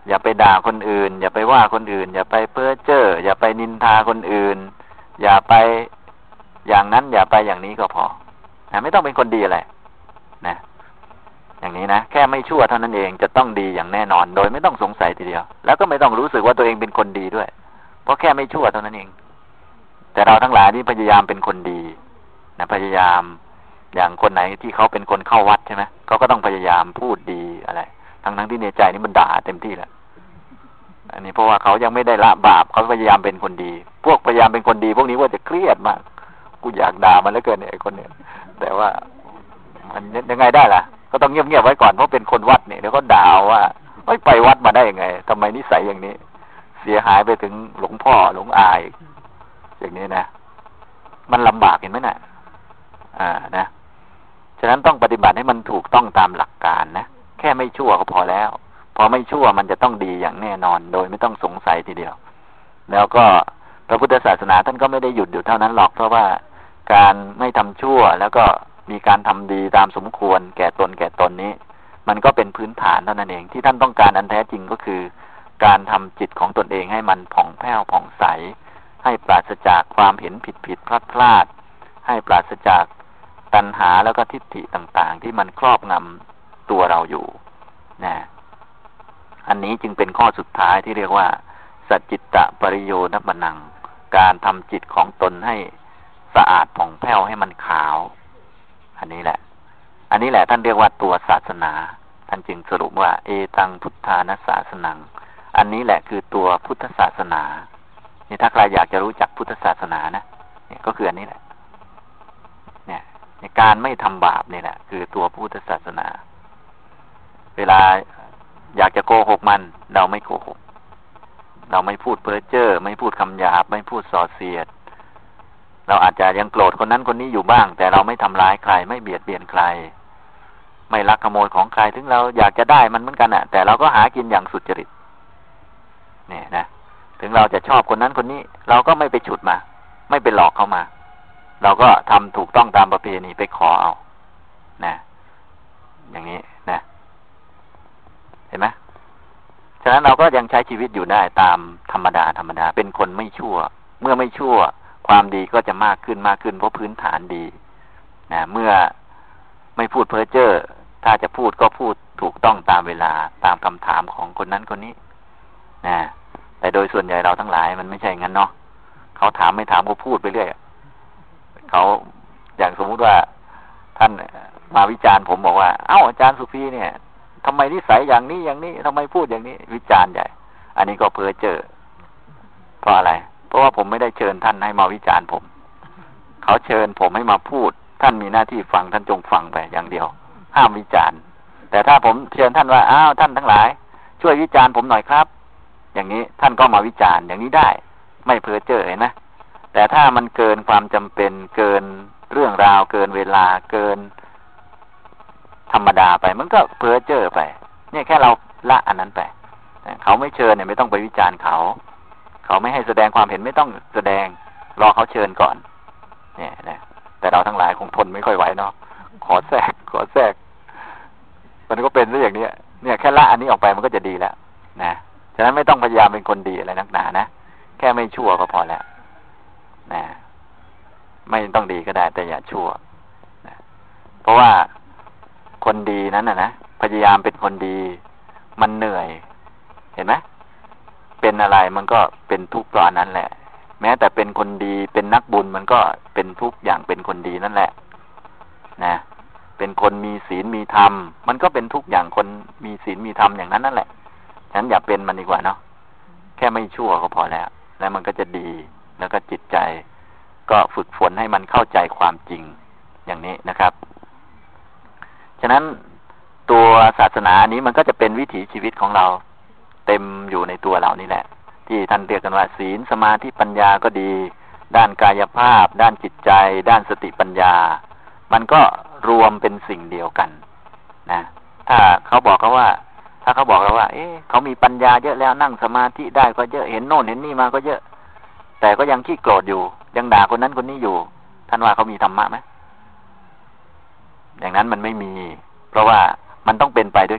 อย่าไปด่าคนอื่นอย่าไปว่าคนอื่นอย่าไปเพ้อเจ้ออย่าไปนินทาคนอื่นอย่าไปอย่างนั้นอย่าไปอย่างนี้ก็พอนะไม่ต้องเป็นคนดีอะไรนะอย่างนี้นะแค่ไม่ชั่วเท่านั้นเองจะต้องดีอย่างแน่นอนโดยไม่ต้องสงสัยทีเดียวแล้วก็ไม่ต้องรู้สึกว่าตัวเองเป็นคนดีด้วยเพราะแค่ไม่ชั่วเท่านั้นเองแต่เราทั้งหลายนี่พยายามเป็นคนดีนะพยายามอย่างคนไหนที่เขาเป็นคนเข้าวัดใช่ไหมเขาก็ต้องพยายามพูดดีอะไรทั้งทั้งที่ในใจนี่มันด่าเต็มที่แหละอันนี้เพราะว่าเขายังไม่ได้ละบาปเขาพยายามเป็นคนดีพวกพยายามเป็นคนดีพวกนี้ว่าจะเครียดมากกูอยากด่ามันเหลือเกินเนี่ยไอ้คนเนี้ยแต่ว่ามันยังไงได้ล่ะก็ต้องเงียบๆไว้ก่อนเพราะเป็นคนวัดเนี่ยเดี๋ยวเขาด่าว่าไม่ไปวัดมาได้ยังไงทำไมนิสัยอย่างนี้เสียหายไปถึงหลวงพ่อหลวงอายอย่างนี้นะมันลำบากเห็นไหมน่ะอ่านะฉะนั้นต้องปฏิบัติให้มันถูกต้องตามหลักการนะแค่ไม่ชั่วก็พอแล้วพอไม่ชั่วมันจะต้องดีอย่างแน่นอนโดยไม่ต้องสงสัยทีเดียวแล้วก็พระพุทธศาสนาท่านก็ไม่ได้หยุดอยู่เท่านั้นหรอกเพราะว่าการไม่ทำชั่วแล้วก็มีการทำดีตามสมควรแก่ตนแก่ตนนี้มันก็เป็นพื้นฐานเท่านั้นเองที่ท่านต้องการอันแท้จริงก็คือการทำจิตของตนเองให้มันผ่องแผ้วผ่องใสให้ปราศจากความเห็นผิดผิดพลาดพลาดให้ปราศจากตัณหาแล้วก็ทิฏฐิต่างๆที่มันครอบงำตัวเราอยู่นะอันนี้จึงเป็นข้อสุดท้ายที่เรียกว่าสัจจิตตปริโยนัปนังการทำจิตของตนให้สะอาดผ่องแผ้วให้มันขาวอันนี้แหละอันนี้แหละท่านเรียกว่าตัวศาสนาท่านจึงสรุปว่าเอตังพุทธานัสสาสนังอันนี้แหละคือตัวพุทธศาสนานี่ถ้าใครอยากจะรู้จักพุทธศาสนานะเนี่ยก็คืออันนี้แหละเนี่ยในการไม่ทำบาปนี่แหละคือตัวพุทธศาสนาเวลาอยากจะโกหกมันเราไม่โกหกเราไม่พูดเพ้อเจ้อไม่พูดคำหยาบไม่พูดส่อเสียดเราอาจจะยังโกรธคนนั้นคนนี้อยู่บ้างแต่เราไม่ทำร้ายใครไม่เบียดเบียนใครไม่ลักขโมยของใครถึงเราอยากจะได้มันเหมือนกันน่ะแต่เราก็หากินอย่างสุจริตเนี่ยนะถึงเราจะชอบคนนั้นคนนี้เราก็ไม่ไปฉุดมาไม่ไปหลอกเขามาเราก็ทำถูกต้องตามประเพณีไปขอเอานะอย่างนี้นะเห็นไหมฉะนั้นเราก็ยังใช้ชีวิตอยู่ได้ตามธรรมดาธรรมดาเป็นคนไม่ชั่วเมื่อไม่ชั่วความดีก็จะมากขึ้นมากขึ้นเพราะพื้นฐานดีนะเมื่อไม่พูดเพ้อเจ้อถ้าจะพูดก็พูดถูกต้องตามเวลาตามคำถามของคนนั้นคนนี้นะแต่โดยส่วนใหญ่เราทั้งหลายมันไม่ใช่งั้นเนาะเขาถามไม่ถามก็พูดไปเรื่อยเขาอย่างสมมุติว่าท่านมาวิจารณ์ผมบอกว่าเอ้าอาจารย์สุฟีเนี่ยทำไมนิสัยอย่างนี้อย่างนี้ทำไมพูดอย่างนี้วิจารณ์ใหญ่อันนี้ก็เพ้อเจ้อเพราะอะไรเพราะว่าผมไม่ได้เชิญท่านให้มาวิจารณ์ผมเขาเชิญผมให้มาพูดท่านมีหน้าที่ฟังท่านจงฟังไปอย่างเดียวห้ามวิจารณ์แต่ถ้าผมเชิญท่านว่าอ้าวท่านทั้งหลายช่วยวิจารณ์ผมหน่อยครับอย่างนี้ท่านก็มาวิจารณ์อย่างนี้ได้ไม่เพ้อเจ้อเห็นไหมแต่ถ้ามันเกินความจำเป็นเกินเรื่องราวเกินเวลาเกินธรรมดาไปมันก็เพ้อเจ้อไปเนี่ยแค่เราละอันนั้นไปเขาไม่เชิญเนี่ยไม่ต้องไปวิจารณ์เขาเขาไม่ให้แสดงความเห็นไม่ต้องแสดงรอเขาเชิญก่อนเนี่ยนะแต่เราทั้งหลายคงทนไม่ค่อยไหวเนาะขอแทรกขอแทรกมันก็เป็นซะอย่างนี้เนี่ยแค่ละอันนี้ออกไปมันก็จะดีแล้วนะฉะนั้นไม่ต้องพยายามเป็นคนดีอะไรนักหนานะแค่ไม่ชั่วก็พอแล้วนะไม่ต้องดีก็ได้แต่อย่าชั่วนะเพราะว่าคนดีนั้นนะนะพยายามเป็นคนดีมันเหนื่อยเห็นไหมเป็นอะไรมันก็เป็นทุกข์ตอนนั้นแหละแม้แต่เป็นคนดีเป็นนักบุญมันก็เป็นทุกข์อย่างเป็นคนดีนั่นแหละนะเป็นคนมีศีลมีธรรมมันก็เป็นทุกข์อย่างคนมีศีลมีธรรมอย่างนั้นนั่นแหละฉะนั้นอย่าเป็นมันดีกว่าเนาะแค่ไม่ชั่วก็พอแล้วแล้วมันก็จะดีแล้วก็จิตใจก็ฝึกฝนให้มันเข้าใจความจริงอย่างนี้นะครับฉะนั้นตัวศาสนานี้มันก็จะเป็นวิถีชีวิตของเราเต็มอยู่ในตัวเรานี่แหละที่ท่านเรียกกันว่าศีลสมาธิปัญญาก็ดีด้านกายภาพด้านจิตใจด้านสติปัญญามันก็รวมเป็นสิ่งเดียวกันนะถ้าเขาบอกเขาว่าถ้าเขาบอกเราว่าเอ๊ะเขามีปัญญาเยอะแล้วนั่งสมาธิได้ก็เยอะเห็นโน่นเห็นนี่มาก็เยอะแต่ก็ยังขี้โกรธอยู่ยังด่าคนนั้นคนนี้อยู่ท่านว่าเขามีธรรมะไหมอย่างนั้นมันไม่มีเพราะว่ามันต้องเป็นไปด้วยกัน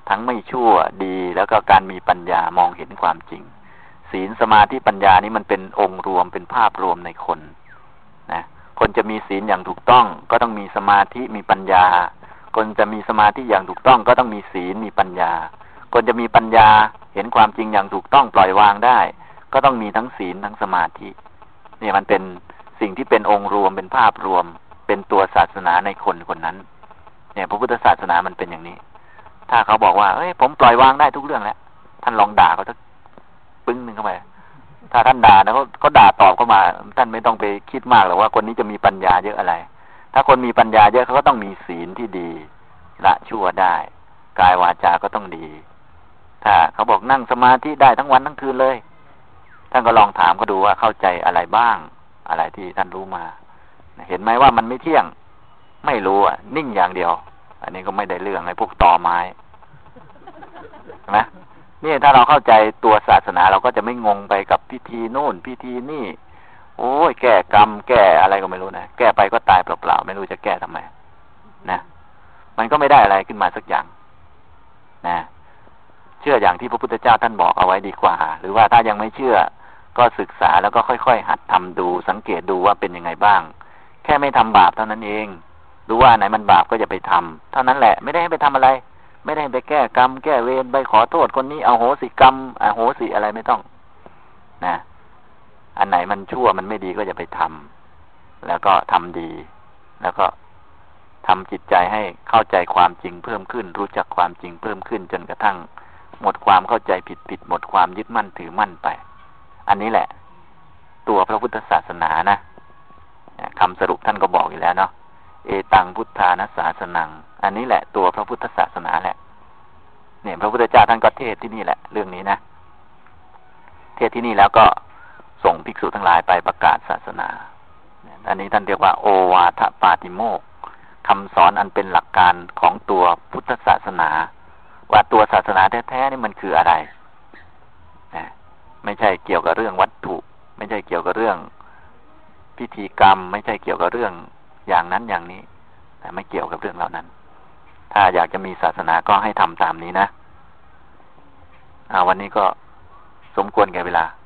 ทั้งไม่ชั่วดีแล้วก็การมีปัญญามองเห็นความจริงศีลสมาธิปัญญานี้มันเป็นองค์รวมเป็นภาพรวมในคนนะคนจะมีศีลอย่างถูกต้องก็ต้องมีสมาธิมีปัญญาคนจะมีสมาธิอย่างถูกต้องก็ต้องมีศีลมีปัญญาคนจะมีปัญญาเห็นความจริงอย่างถูกต้องปล่อยวางได้ก็ต้องมีทั้งศีลทั้งสมาธินี่มันเป็นสิ่งที่เป็นองค์รวมเป็นภาพรวมเป็นตัวศาสนาในคนคนนั้นเนี่ยพระพุทธศาสนามันเป็นอย่างนี้ถ้าเขาบอกว่าเอ้ยผมปล่อยวางได้ทุกเรื่องแล้วท่านลองด่าเขาสักปึ้งหนึ่งเข้าไปถ้าท่านด่านะเขาเขาด่าตอบเข้ามาท่านไม่ต้องไปคิดมากหรอกว่าคนนี้จะมีปัญญาเยอะอะไรถ้าคนมีปัญญาเยอะเขาก็ต้องมีศีลที่ดีละชั่วได้กายวาจาก็ต้องดีถ้าเขาบอกนั่งสมาธิได้ทั้งวันทั้งคืนเลยท่านก็ลองถามเขาดูว่าเข้าใจอะไรบ้างอะไรที่ท่านรู้มาเห็นไหมว่ามันไม่เที่ยงไม่รู้อ่ะนิ่งอย่างเดียวอันนี้ก็ไม่ได้เรื่องไอ้พวกตอไม้ใช่ไหมนี่ถ้าเราเข้าใจตัวศาสนาเราก็จะไม่งงไปกับพิธีโน่นพิธีนี่โอ้ยแก้กรรมแก้อะไรก็ไม่รู้นะแก้ไปก็ตายเปล่าๆไม่รู้จะแก้ทำไมนะมันก็ไม่ได้อะไรขึ้นมาสักอย่างนะเชื่ออย่างที่พระพุทธเจ้าท่านบอกเอาไว้ดีกว่าหรือว่าถ้ายังไม่เชื่อก็ศึกษาแล้วก็ค่อยๆหัดทำดูสังเกตดูว่าเป็นยังไงบ้างแค่ไม่ทำบาปเท่านั้นเองดูว่าไหนมันบาปก็อย่าไปทำเท่านั้นแหละไม่ได้ให้ไปทำอะไรไม่ได้ไปแก้กรรมแก้เวรไปขอโทษคนนี้เอาโหสิกรรมอโหสิอะไรไม่ต้องนะอันไหนมันชั่วมันไม่ดีก็อย่าไปทำแล้วก็ทำดีแล้วก็ทำจิตใจให้เข้าใจความจริงเพิ่มขึ้นรู้จักความจริงเพิ่มขึ้นจนกระทั่งหมดความเข้าใจผิดผิดหมดความยึดมั่นถือมั่นไปอันนี้แหละตัวพระพุทธศาสนานะคำสรุปท่านก็บอกอยู่แล้วเนาะเอตังพุทธานัสสาสนังอันนี้แหละตัวพระพุทธศาสนาแหละเนี่ยพระพุทธเจ้าท่านก็เทศที่นี่แหละเรื่องนี้นะเทศที่นี่แล้วก็ส่งภิกษุทั้งหลายไปประกาศศาสนาอันนี้ท่านเรียกว่าโอวาทปาติโมกข์คำสอนอันเป็นหลักการของตัวพุทธศาสนาว่าตัวศาสนาแท้ๆนี่มันคืออะไรนะไม่ใช่เกี่ยวกับเรื่องวัตถุไม่ใช่เกี่ยวกับเรื่องพิธีกรรมไม่ใช่เกี่ยวกับเรื่องอย่างนั้นอย่างนี้แต่ไม่เกี่ยวกับเรื่องเหล่านั้นถ้าอยากจะมีศาสนาก็ให้ทำตามนี้นะอ่าวันนี้ก็สมควรแก่เวลา